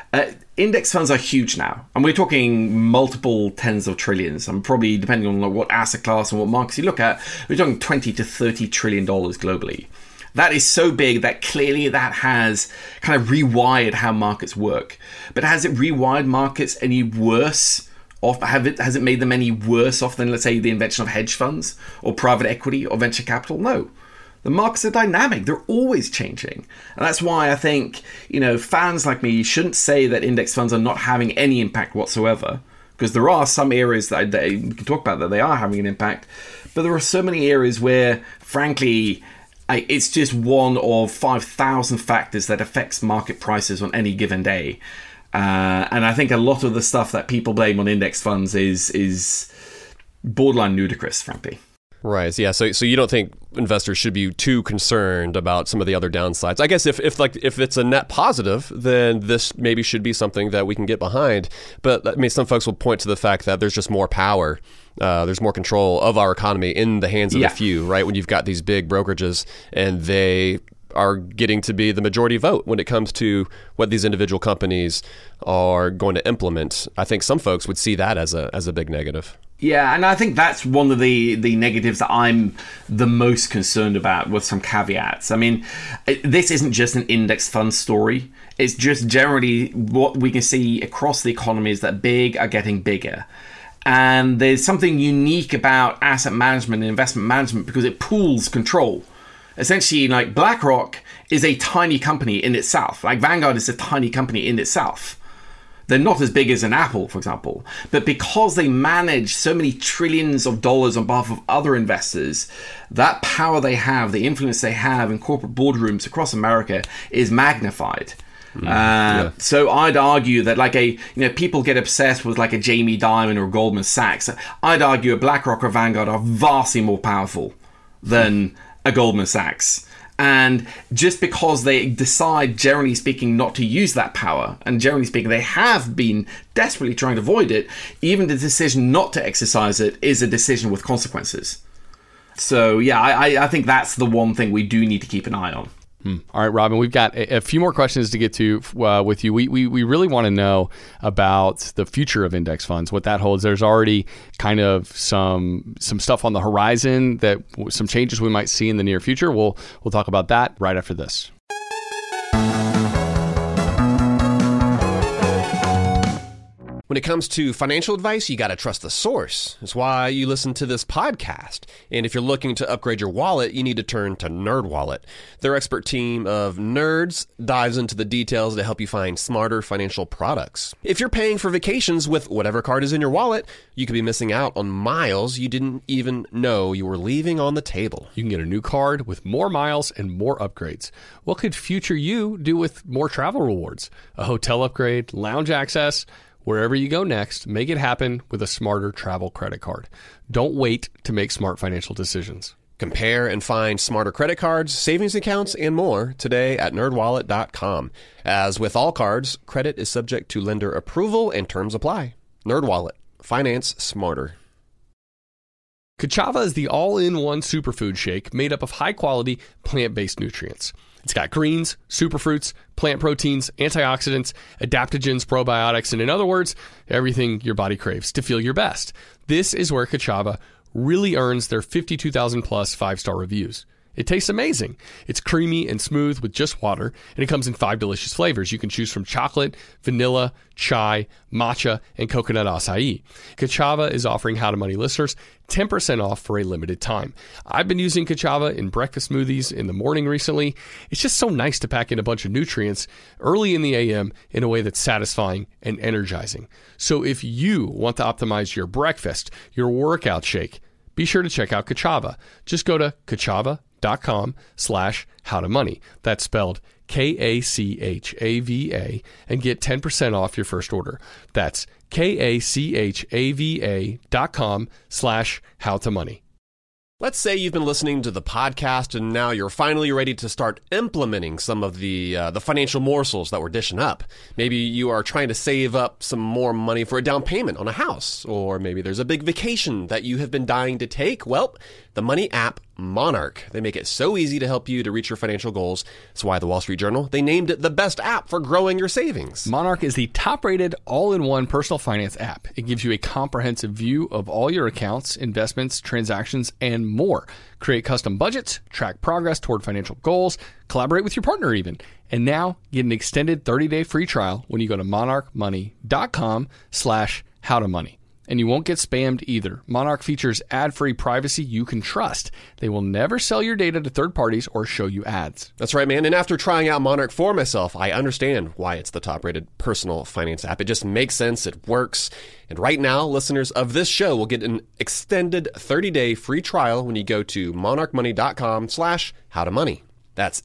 Index funds are huge now, and we're talking multiple tens of trillions. And probably, depending on what asset class and what markets you look at, we're talking $20 to $30 trillion globally. That is so big that clearly that has kind of rewired how markets work. But has it rewired markets any worse off? Has it made them any worse off than, let's say, the invention of hedge funds or private equity or venture capital? No. The markets are dynamic. They're always changing. And that's why I think, fans like me shouldn't say that index funds are not having any impact whatsoever, because there are some areas that we can talk about that they are having an impact. But there are so many areas where, frankly, it's just one of 5,000 factors that affects market prices on any given day. And I think a lot of the stuff that people blame on index funds is borderline ludicrous, frankly. Right. Yeah. So you don't think investors should be too concerned about some of the other downsides? I guess if it's a net positive, then this maybe should be something that we can get behind. But I mean, some folks will point to the fact that there's just more power. There's more control of our economy in the hands of the few, right? When you've got these big brokerages and they are getting to be the majority vote when it comes to what these individual companies are going to implement. I think some folks would see that as a big negative. Yeah, and I think that's one of the negatives that I'm the most concerned about, with some caveats. I mean, this isn't just an index fund story. It's just generally what we can see across the economy is that big are getting bigger. And there's something unique about asset management and investment management because it pools control. Essentially, like BlackRock is a tiny company in itself. Like Vanguard is a tiny company in itself. They're not as big as an Apple, for example. But because they manage so many trillions of dollars on behalf of other investors, that power they have, the influence they have in corporate boardrooms across America is magnified. So I'd argue that people get obsessed with like a Jamie Dimon or Goldman Sachs. I'd argue a BlackRock or Vanguard are vastly more powerful than a Goldman Sachs. And just because they decide, generally speaking, not to use that power, and generally speaking, they have been desperately trying to avoid it, even the decision not to exercise it is a decision with consequences. So, yeah, I think that's the one thing we do need to keep an eye on. All right, Robin, we've got a few more questions to get to with you. We really want to know about the future of index funds, what that holds. There's already kind of some stuff on the horizon, that some changes we might see in the near future. We'll talk about that right after this. When it comes to financial advice, you got to trust the source. That's why you listen to this podcast. And if you're looking to upgrade your wallet, you need to turn to NerdWallet. Their expert team of nerds dives into the details to help you find smarter financial products. If you're paying for vacations with whatever card is in your wallet, you could be missing out on miles you didn't even know you were leaving on the table. You can get a new card with more miles and more upgrades. What could future you do with more travel rewards? A hotel upgrade, lounge access? Wherever you go next, make it happen with a smarter travel credit card. Don't wait to make smart financial decisions. Compare and find smarter credit cards, savings accounts, and more today at nerdwallet.com. As with all cards, credit is subject to lender approval and terms apply. NerdWallet. Finance smarter. Kachava is the all-in-one superfood shake made up of high-quality plant-based nutrients. It's got greens, superfruits, plant proteins, antioxidants, adaptogens, probiotics, and in other words, everything your body craves to feel your best. This is where Kachava really earns their 52,000 plus 5-star reviews. It tastes amazing. It's creamy and smooth with just water, and it comes in 5 delicious flavors. You can choose from chocolate, vanilla, chai, matcha, and coconut acai. Kachava is offering How to Money listeners 10% off for a limited time. I've been using Kachava in breakfast smoothies in the morning recently. It's just so nice to pack in a bunch of nutrients early in the AM in a way that's satisfying and energizing. So if you want to optimize your breakfast, your workout shake, be sure to check out Kachava. Just go to kachava.com/howtomoney. That's spelled Kachava and get 10% off your first order. That's Kachava.com/howtomoney. Let's say you've been listening to the podcast and now you're finally ready to start implementing some of the financial morsels that we're dishing up. Maybe you are trying to save up some more money for a down payment on a house, or maybe there's a big vacation that you have been dying to take. Well, the money app Monarch. They make it so easy to help you to reach your financial goals. That's why the Wall Street Journal, they named it the best app for growing your savings. Monarch is the top-rated all-in-one personal finance app. It gives you a comprehensive view of all your accounts, investments, transactions, and more. Create custom budgets, track progress toward financial goals, collaborate with your partner even. And now get an extended 30-day free trial when you go to monarchmoney.com/howtomoney. And you won't get spammed either. Monarch features ad-free privacy you can trust. They will never sell your data to third parties or show you ads. That's right, man. And after trying out Monarch for myself, I understand why it's the top-rated personal finance app. It just makes sense. It works. And right now, listeners of this show will get an extended 30-day free trial when you go to monarchmoney.com/howtomoney. That's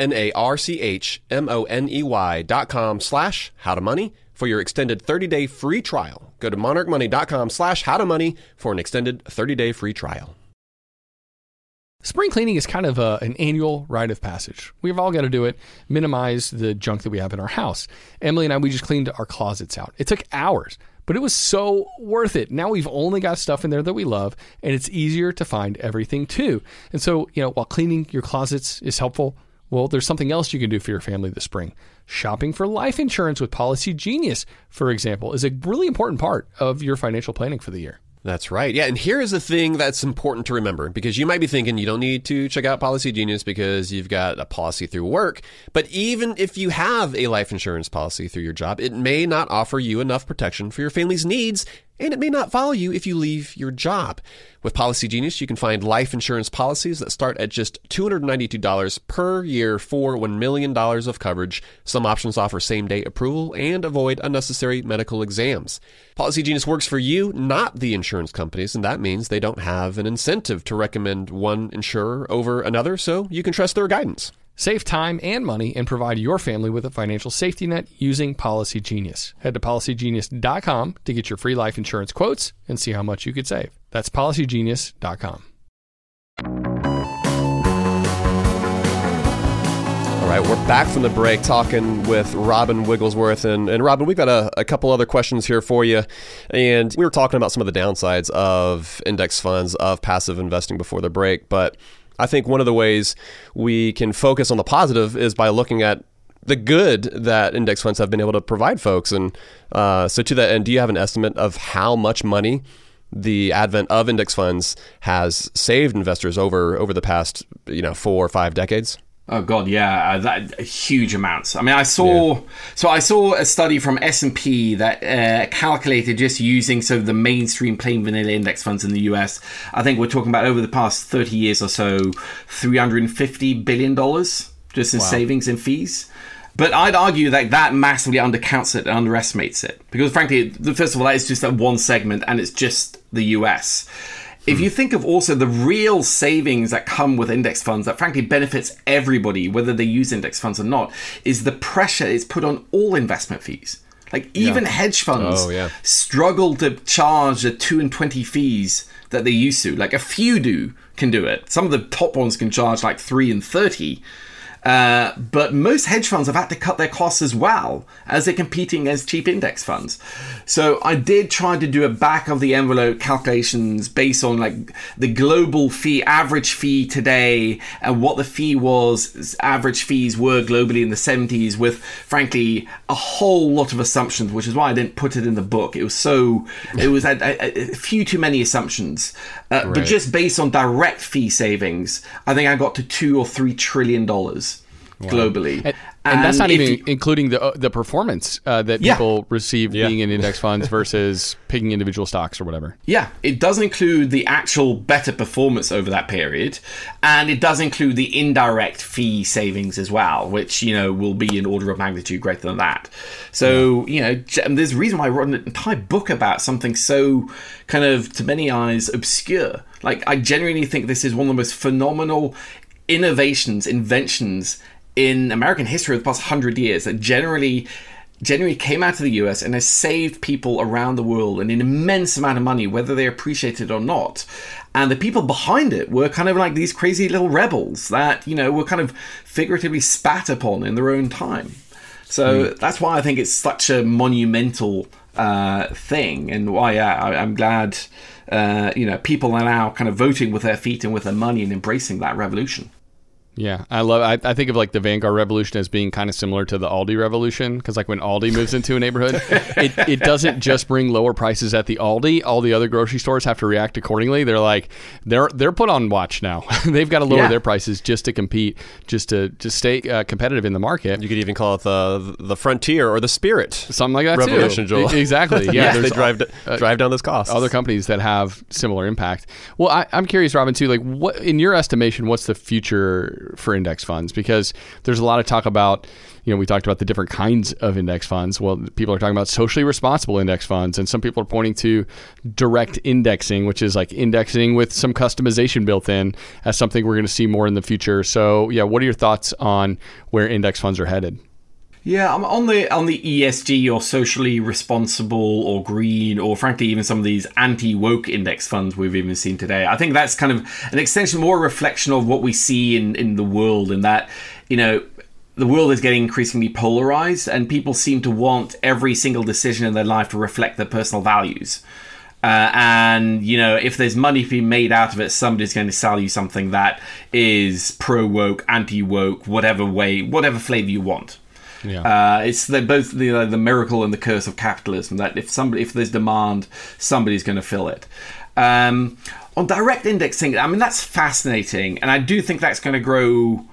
monarchmoney.com/howtomoney for your extended 30-day free trial. Go to monarchmoney.com/howtomoney for an extended 30-day free trial. Spring cleaning is kind of an annual rite of passage. We've all got to do it, minimize the junk that we have in our house. Emily and I, we just cleaned our closets out. It took hours, but it was so worth it. Now we've only got stuff in there that we love, and it's easier to find everything too. And so, while cleaning your closets is helpful, well, there's something else you can do for your family this spring. Shopping for life insurance with Policy Genius, for example, is a really important part of your financial planning for the year. That's right. Yeah, and here is the thing that's important to remember, because you might be thinking you don't need to check out Policy Genius because you've got a policy through work. But even if you have a life insurance policy through your job, it may not offer you enough protection for your family's needs, and it may not follow you if you leave your job. With Policy Genius, you can find life insurance policies that start at just $292 per year for $1 million of coverage. Some options offer same-day approval and avoid unnecessary medical exams. Policy Genius works for you, not the insurance companies, and that means they don't have an incentive to recommend one insurer over another, so you can trust their guidance. Save time and money and provide your family with a financial safety net using Policy Genius. Head to policygenius.com to get your free life insurance quotes and see how much you could save. That's policygenius.com. All right, we're back from the break talking with Robin Wigglesworth. And Robin, we've got a couple other questions here for you. And we were talking about some of the downsides of index funds, of passive investing before the break. But I think one of the ways we can focus on the positive is by looking at the good that index funds have been able to provide folks. And so to that end, do you have an estimate of how much money the advent of index funds has saved investors over the past 4 or 5 decades? Oh God, yeah, that huge amounts. I mean, I saw a study from S&P that calculated just using sort of the mainstream plain vanilla index funds in the US. I think we're talking about over the past 30 years or so, $350 billion just in savings and fees. But I'd argue that massively undercounts it and underestimates it. Because frankly, first of all, that is just that one segment and it's just the US. If you think of also the real savings that come with index funds that frankly benefits everybody, whether they use index funds or not, is the pressure it's put on all investment fees. Like even hedge funds struggle to charge the 2 and 20 fees that they used to. Like a few can do it. Some of the top ones can charge like 3 and 30. But most hedge funds have had to cut their costs as well as they're competing against cheap index funds. So I did try to do a back of the envelope calculations based on like the global fee, average fee today, and what the fee was, average fees were globally in the 70s, with frankly a whole lot of assumptions, which is why I didn't put it in the book. It was a few too many assumptions. Right. But just based on direct fee savings, I think I got to $2 or $3 trillion globally. And that's not even including the performance that people receive being in index funds versus picking individual stocks or whatever. Yeah, it does include the actual better performance over that period, and it does include the indirect fee savings as well, which, will be an order of magnitude greater than that. So, there's a reason why I wrote an entire book about something so kind of, to many eyes, obscure. Like, I genuinely think this is one of the most phenomenal inventions in American history of the past 100 years that generally came out of the US and has saved people around the world an immense amount of money, whether they appreciate it or not. And the people behind it were kind of like these crazy little rebels that, were kind of figuratively spat upon in their own time. So that's why I think it's such a monumental thing, and why I'm glad people are now kind of voting with their feet and with their money and embracing that revolution. Yeah, I think of like the Vanguard Revolution as being kind of similar to the Aldi Revolution, because like when Aldi moves into a neighborhood, it doesn't just bring lower prices at the Aldi. All the other grocery stores have to react accordingly. They're like they're put on watch now. They've got to lower their prices just to compete, just to stay competitive in the market. You could even call it the frontier or the spirit, something like that revolution, too. Joel. Exactly. Yeah, they drive down those costs. Other companies that have similar impact. Well, I'm curious, Robin, too. Like, what in your estimation, what's the future for index funds? Because there's a lot of talk about, we talked about the different kinds of index funds. Well, people are talking about socially responsible index funds, and some people are pointing to direct indexing, which is like indexing with some customization built in, as something we're going to see more in the future. So, what are your thoughts on where index funds are headed? Yeah, I'm on the ESG or socially responsible or green, or frankly even some of these anti-woke index funds we've even seen today. I think that's kind of an extension, more a reflection of what we see in the world, in that, the world is getting increasingly polarized, and people seem to want every single decision in their life to reflect their personal values. And, if there's money being made out of it, somebody's going to sell you something that is pro-woke, anti-woke, whatever flavor you want. Yeah. It's both the miracle and the curse of capitalism, that if there's demand, somebody's going to fill it. On direct indexing, that's fascinating, and I do think that's going to grow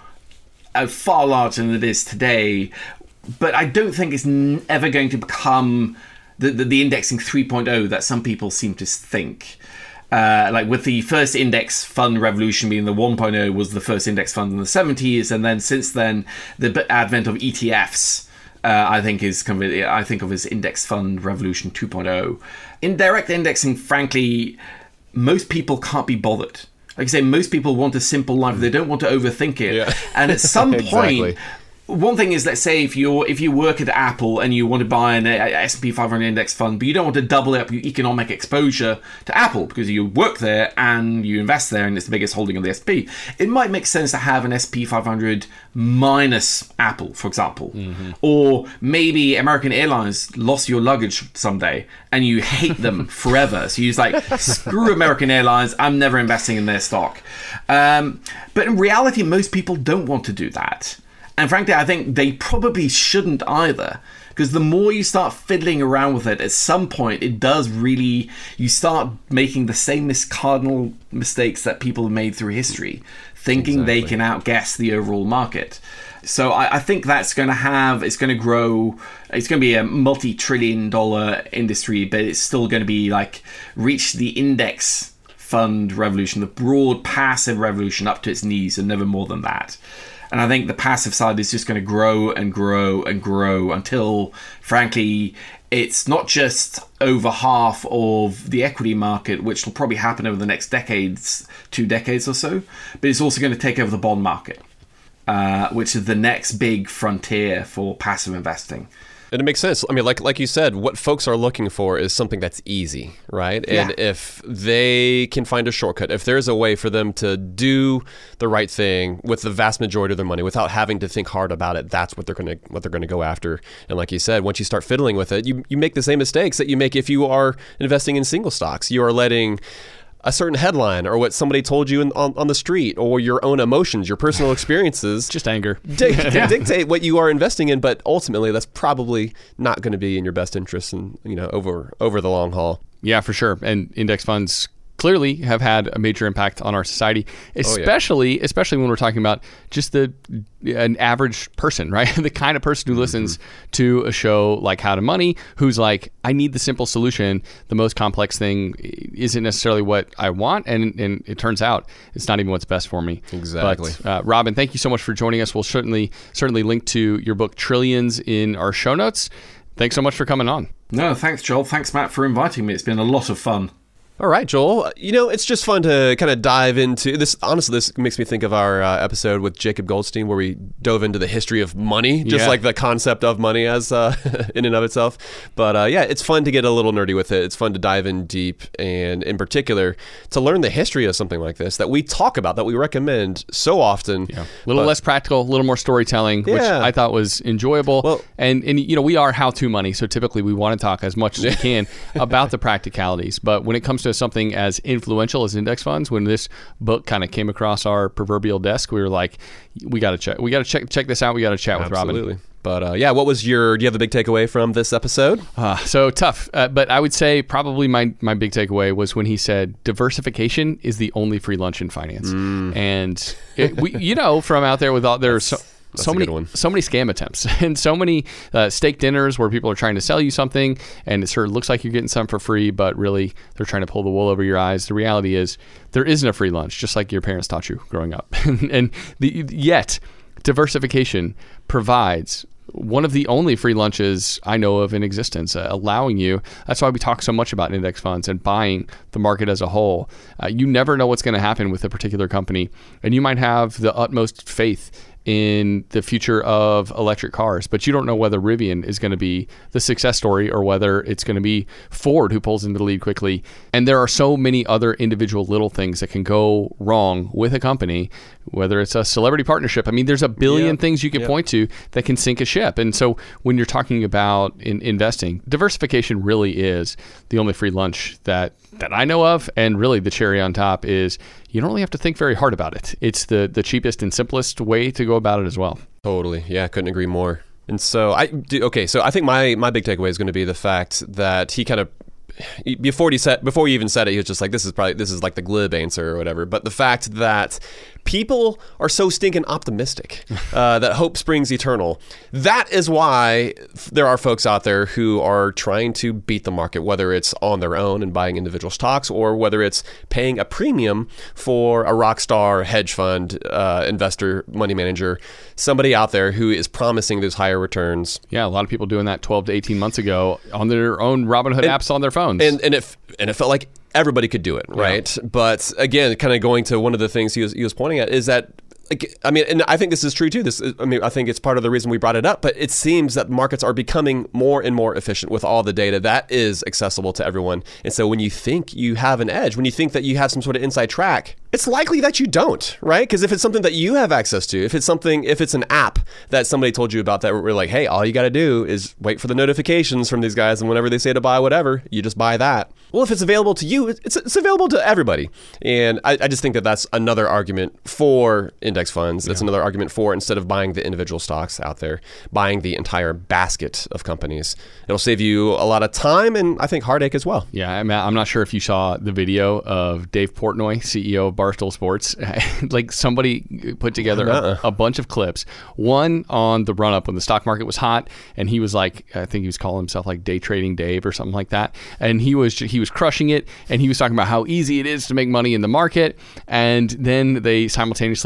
far larger than it is today, but I don't think it's ever going to become the indexing 3.0 that some people seem to think. Like with the first index fund revolution being the 1.0 was the first index fund in the 70s, and then since then the advent of ETFs I think of as index fund revolution 2.0. Indirect indexing, frankly, most people can't be bothered. Like I say, most people want a simple life. They don't want to overthink it. Yeah. And at some point, one thing is, let's say if you work at Apple and you want to buy an S&P 500 index fund, but you don't want to double up your economic exposure to Apple because you work there and you invest there and it's the biggest holding of the S&P. It might make sense to have an S&P 500 minus Apple, for example. Mm-hmm. Or maybe American Airlines lost your luggage someday and you hate them forever. So you're just like, screw American Airlines, I'm never investing in their stock. But in reality, most people don't want to do that. And frankly, I think they probably shouldn't either, because the more you start fiddling around with it, at some point, it does really, you start making the same cardinal mistakes that people have made through history, thinking they can outguess the overall market. So I think that's going to it's going to grow, it's going to be a multi-trillion-dollar industry, but it's still going to be like, reach the index fund revolution, the broad passive revolution up to its knees, and never more than that. And I think the passive side is just going to grow and grow and grow until, frankly, it's not just over half of the equity market, which will probably happen over the next 2 decades or so, but it's also going to take over the bond market, which is the next big frontier for passive investing. And it makes sense. I mean, like you said, what folks are looking for is something that's easy, right? And if they can find a shortcut, if there's a way for them to do the right thing with the vast majority of their money without having to think hard about it, that's what they're going to go after. And like you said, once you start fiddling with it, you make the same mistakes that you make if you are investing in single stocks. You are letting a certain headline or what somebody told you on the street or your own emotions, your personal experiences, just anger, dictate what you are investing in. But ultimately, that's probably not going to be in your best interest, and over the long haul. Yeah, for sure. And index funds clearly have had a major impact on our society, especially when we're talking about just an average person, right? The kind of person who listens to a show like How to Money, who's like, I need the simple solution. The most complex thing isn't necessarily what I want, and it turns out it's not even what's best for me. Exactly. But Robin, thank you so much for joining us. We'll certainly link to your book Trillions in our show notes. Thanks so much for coming on. No, thanks, Joel. Thanks, Matt, for inviting me. It's been a lot of fun. All right, Joel. It's just fun to kind of dive into this. Honestly, this makes me think of our episode with Jacob Goldstein, where we dove into the history of money, just like the concept of money as in and of itself. But it's fun to get a little nerdy with it. It's fun to dive in deep, and in particular, to learn the history of something like this that we talk about, that we recommend so often. Yeah. A little less practical, a little more storytelling, which I thought was enjoyable. Well, and we are How To Money, so typically we want to talk as much as we can about the practicalities. But when it comes to something as influential as index funds, when this book kind of came across our proverbial desk, we were like, we got to check this out. We got to chat with Robin. Absolutely. But what was do you have a big takeaway from this episode? So tough. But I would say probably my big takeaway was when he said diversification is the only free lunch in finance. And from out there with all there's so many scam attempts and so many steak dinners where people are trying to sell you something and it sort of looks like you're getting something for free, but really they're trying to pull the wool over your eyes. The reality is there isn't a free lunch, just like your parents taught you growing up. Yet diversification provides one of the only free lunches I know of in existence, allowing you. That's why we talk so much about index funds and buying the market as a whole. You never know what's going to happen with a particular company, and you might have the utmost faith in the future of electric cars, but you don't know whether Rivian is going to be the success story or whether it's going to be Ford who pulls into the lead quickly. And there are so many other individual little things that can go wrong with a company, whether it's a celebrity partnership. I mean, there's a billion things you can point to that can sink a ship. And so when you're talking about investing, diversification really is the only free lunch that I know of. And really the cherry on top is you don't really have to think very hard about it. It's the cheapest and simplest way to go about it as well. Totally. Yeah, couldn't agree more. And so I think my big takeaway is going to be the fact that he kind of, before he even said it, he was just like, this is like the glib answer or whatever. But the fact that people are so stinking optimistic that hope springs eternal. That is why there are folks out there who are trying to beat the market, whether it's on their own and buying individual stocks or whether it's paying a premium for a rock star hedge fund investor, money manager, somebody out there who is promising those higher returns. Yeah, a lot of people doing that 12 to 18 months ago on their own Robinhood apps on their phones. And it felt like everybody could do it, right? Yeah. But again, kind of going to one of the things he was pointing at is that, and I think this is true too. I think it's part of the reason we brought it up, but it seems that markets are becoming more and more efficient with all the data that is accessible to everyone. And so when you think you have an edge, when you think that you have some sort of inside track, it's likely that you don't, right? Because if it's something that you have access to, if it's an app that somebody told you about that we're like, hey, all you got to do is wait for the notifications from these guys, and whenever they say to buy whatever, you just buy that. Well, if it's available to you, it's available to everybody. And I just think that that's another argument for index funds. That's another argument for, instead of buying the individual stocks out there, buying the entire basket of companies. It'll save you a lot of time and I think heartache as well. Yeah, I'm not sure if you saw the video of Dave Portnoy, CEO of Barstool Sports. Like somebody put together a bunch of clips. One on the run up when the stock market was hot, and he was like, I think he was calling himself like Day Trading Dave or something like that. And he was crushing it, and he was talking about how easy it is to make money in the market. And then they simultaneously showed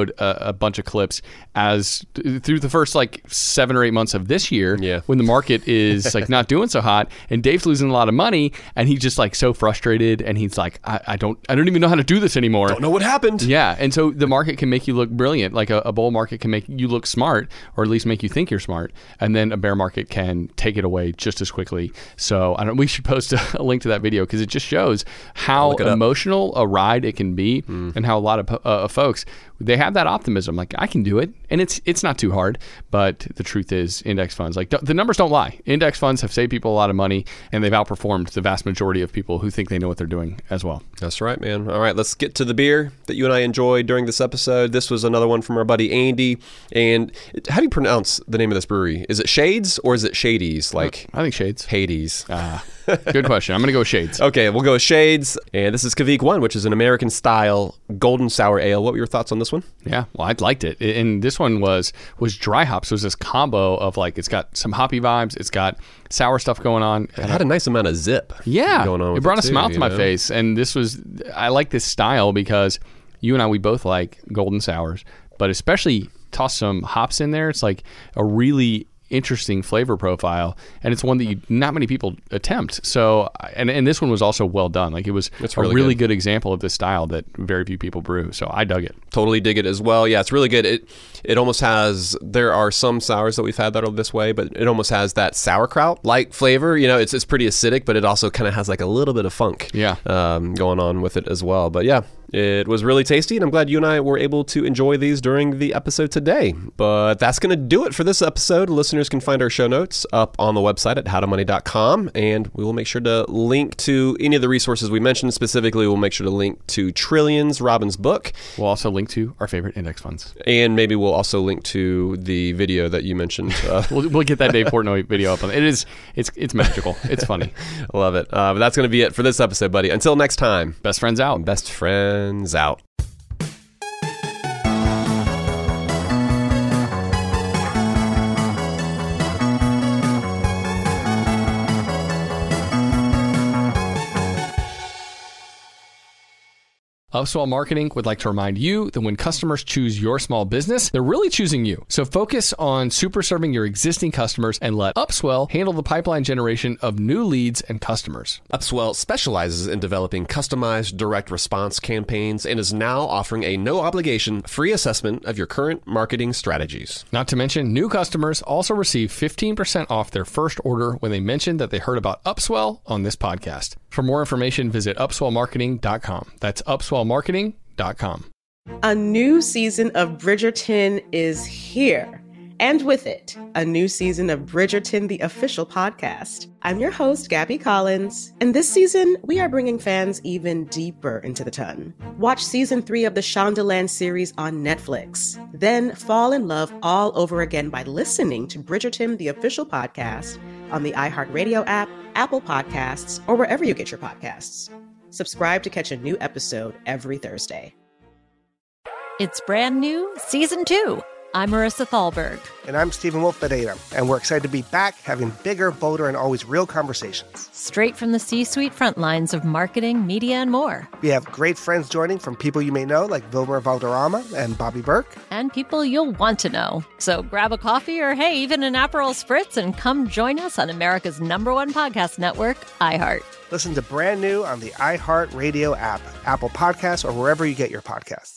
showed a bunch of clips as through the first like 7 or 8 months of this year, when the market is like not doing so hot, and Dave's losing a lot of money, and he's just like so frustrated, and he's like, I don't even know how to do this anymore. Don't know what happened. Yeah, and so the market can make you look brilliant. Like a bull market can make you look smart, or at least make you think you're smart, and then a bear market can take it away just as quickly. So we should post a link to that video because it just shows how emotional a ride it can be, and how a lot of folks, they have that optimism, like I can do it, and it's not too hard. But the truth is, index funds, like the numbers don't lie. Index funds have saved people a lot of money, and they've outperformed the vast majority of people who think they know what they're doing as well. That's right, man. All right, let's get to the beer that you and I enjoyed during this episode. This was another one from our buddy Andy. And how do you pronounce the name of this brewery? Is it Shades or is it Shades? Like I think Shades. Hades. Good question. I'm going to go with Shades. Okay, we'll go with Shades. And this is Kveik 1, which is an American-style golden sour ale. What were your thoughts on this one? Yeah, well, I liked it. And this one was dry hops. It was this combo of like, it's got some hoppy vibes. It's got sour stuff going on. It had a nice amount of zip going on. It brought a smile to my face. And I like this style because you and I, we both like golden sours, but especially toss some hops in there. It's like a really interesting flavor profile, and it's one that not many people attempt. So, and this one was also well done. Like it was a really good example of this style that very few people brew. So I dug it. Totally dig it as well. Yeah, it's really good. It almost has, there are some sours that we've had that are this way, but it almost has that sauerkraut-like flavor. You know, it's pretty acidic, but it also kind of has like a little bit of funk going on with it as well. But yeah, it was really tasty, and I'm glad you and I were able to enjoy these during the episode today. But that's going to do it for this episode. Listeners can find our show notes up on the website at howtomoney.com, and we will make sure to link to any of the resources we mentioned. Specifically, we'll make sure to link to Trillions, Robin's book. We'll also link to our favorite index funds. And maybe we'll also link to the video that you mentioned. We'll get that Dave Portnoy video up on it. It's magical. It's funny. I love it. But that's going to be it for this episode, buddy. Until next time. Best friends out. Best friends out. Upswell Marketing would like to remind you that when customers choose your small business, they're really choosing you. So focus on super serving your existing customers and let Upswell handle the pipeline generation of new leads and customers. Upswell specializes in developing customized direct response campaigns and is now offering a no-obligation free assessment of your current marketing strategies. Not to mention, new customers also receive 15% off their first order when they mention that they heard about Upswell on this podcast. For more information, visit upswellmarketing.com. That's upswellmarketing.com. A new season of Bridgerton is here. And with it, a new season of Bridgerton, the official podcast. I'm your host, Gabby Collins, and this season, we are bringing fans even deeper into the ton. Watch season 3 of the Shondaland series on Netflix. Then fall in love all over again by listening to Bridgerton, the official podcast, on the iHeartRadio app, Apple Podcasts, or wherever you get your podcasts. Subscribe to catch a new episode every Thursday. It's brand new, season 2. I'm Marissa Thalberg. And I'm Stephen Wolf Bedeta, and we're excited to be back having bigger, bolder, and always real conversations. Straight from the C-suite front lines of marketing, media, and more. We have great friends joining from people you may know, like Wilmer Valderrama and Bobby Burke. And people you'll want to know. So grab a coffee or, hey, even an Aperol Spritz and come join us on America's #1 podcast network, iHeart. Listen to Brand New on the iHeartRadio app, Apple Podcasts, or wherever you get your podcasts.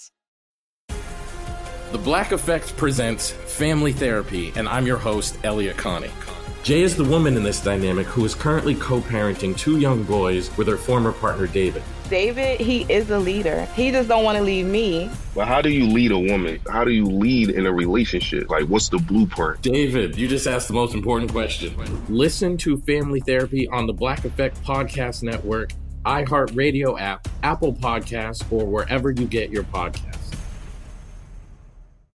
The Black Effect presents Family Therapy, and I'm your host, Elliot Connie. Jay is the woman in this dynamic who is currently co-parenting 2 young boys with her former partner, David. David, he is a leader. He just don't want to leave me. Well, how do you lead a woman? How do you lead in a relationship? Like, what's the blueprint? David, you just asked the most important question. Listen to Family Therapy on the Black Effect Podcast Network, iHeartRadio app, Apple Podcasts, or wherever you get your podcasts.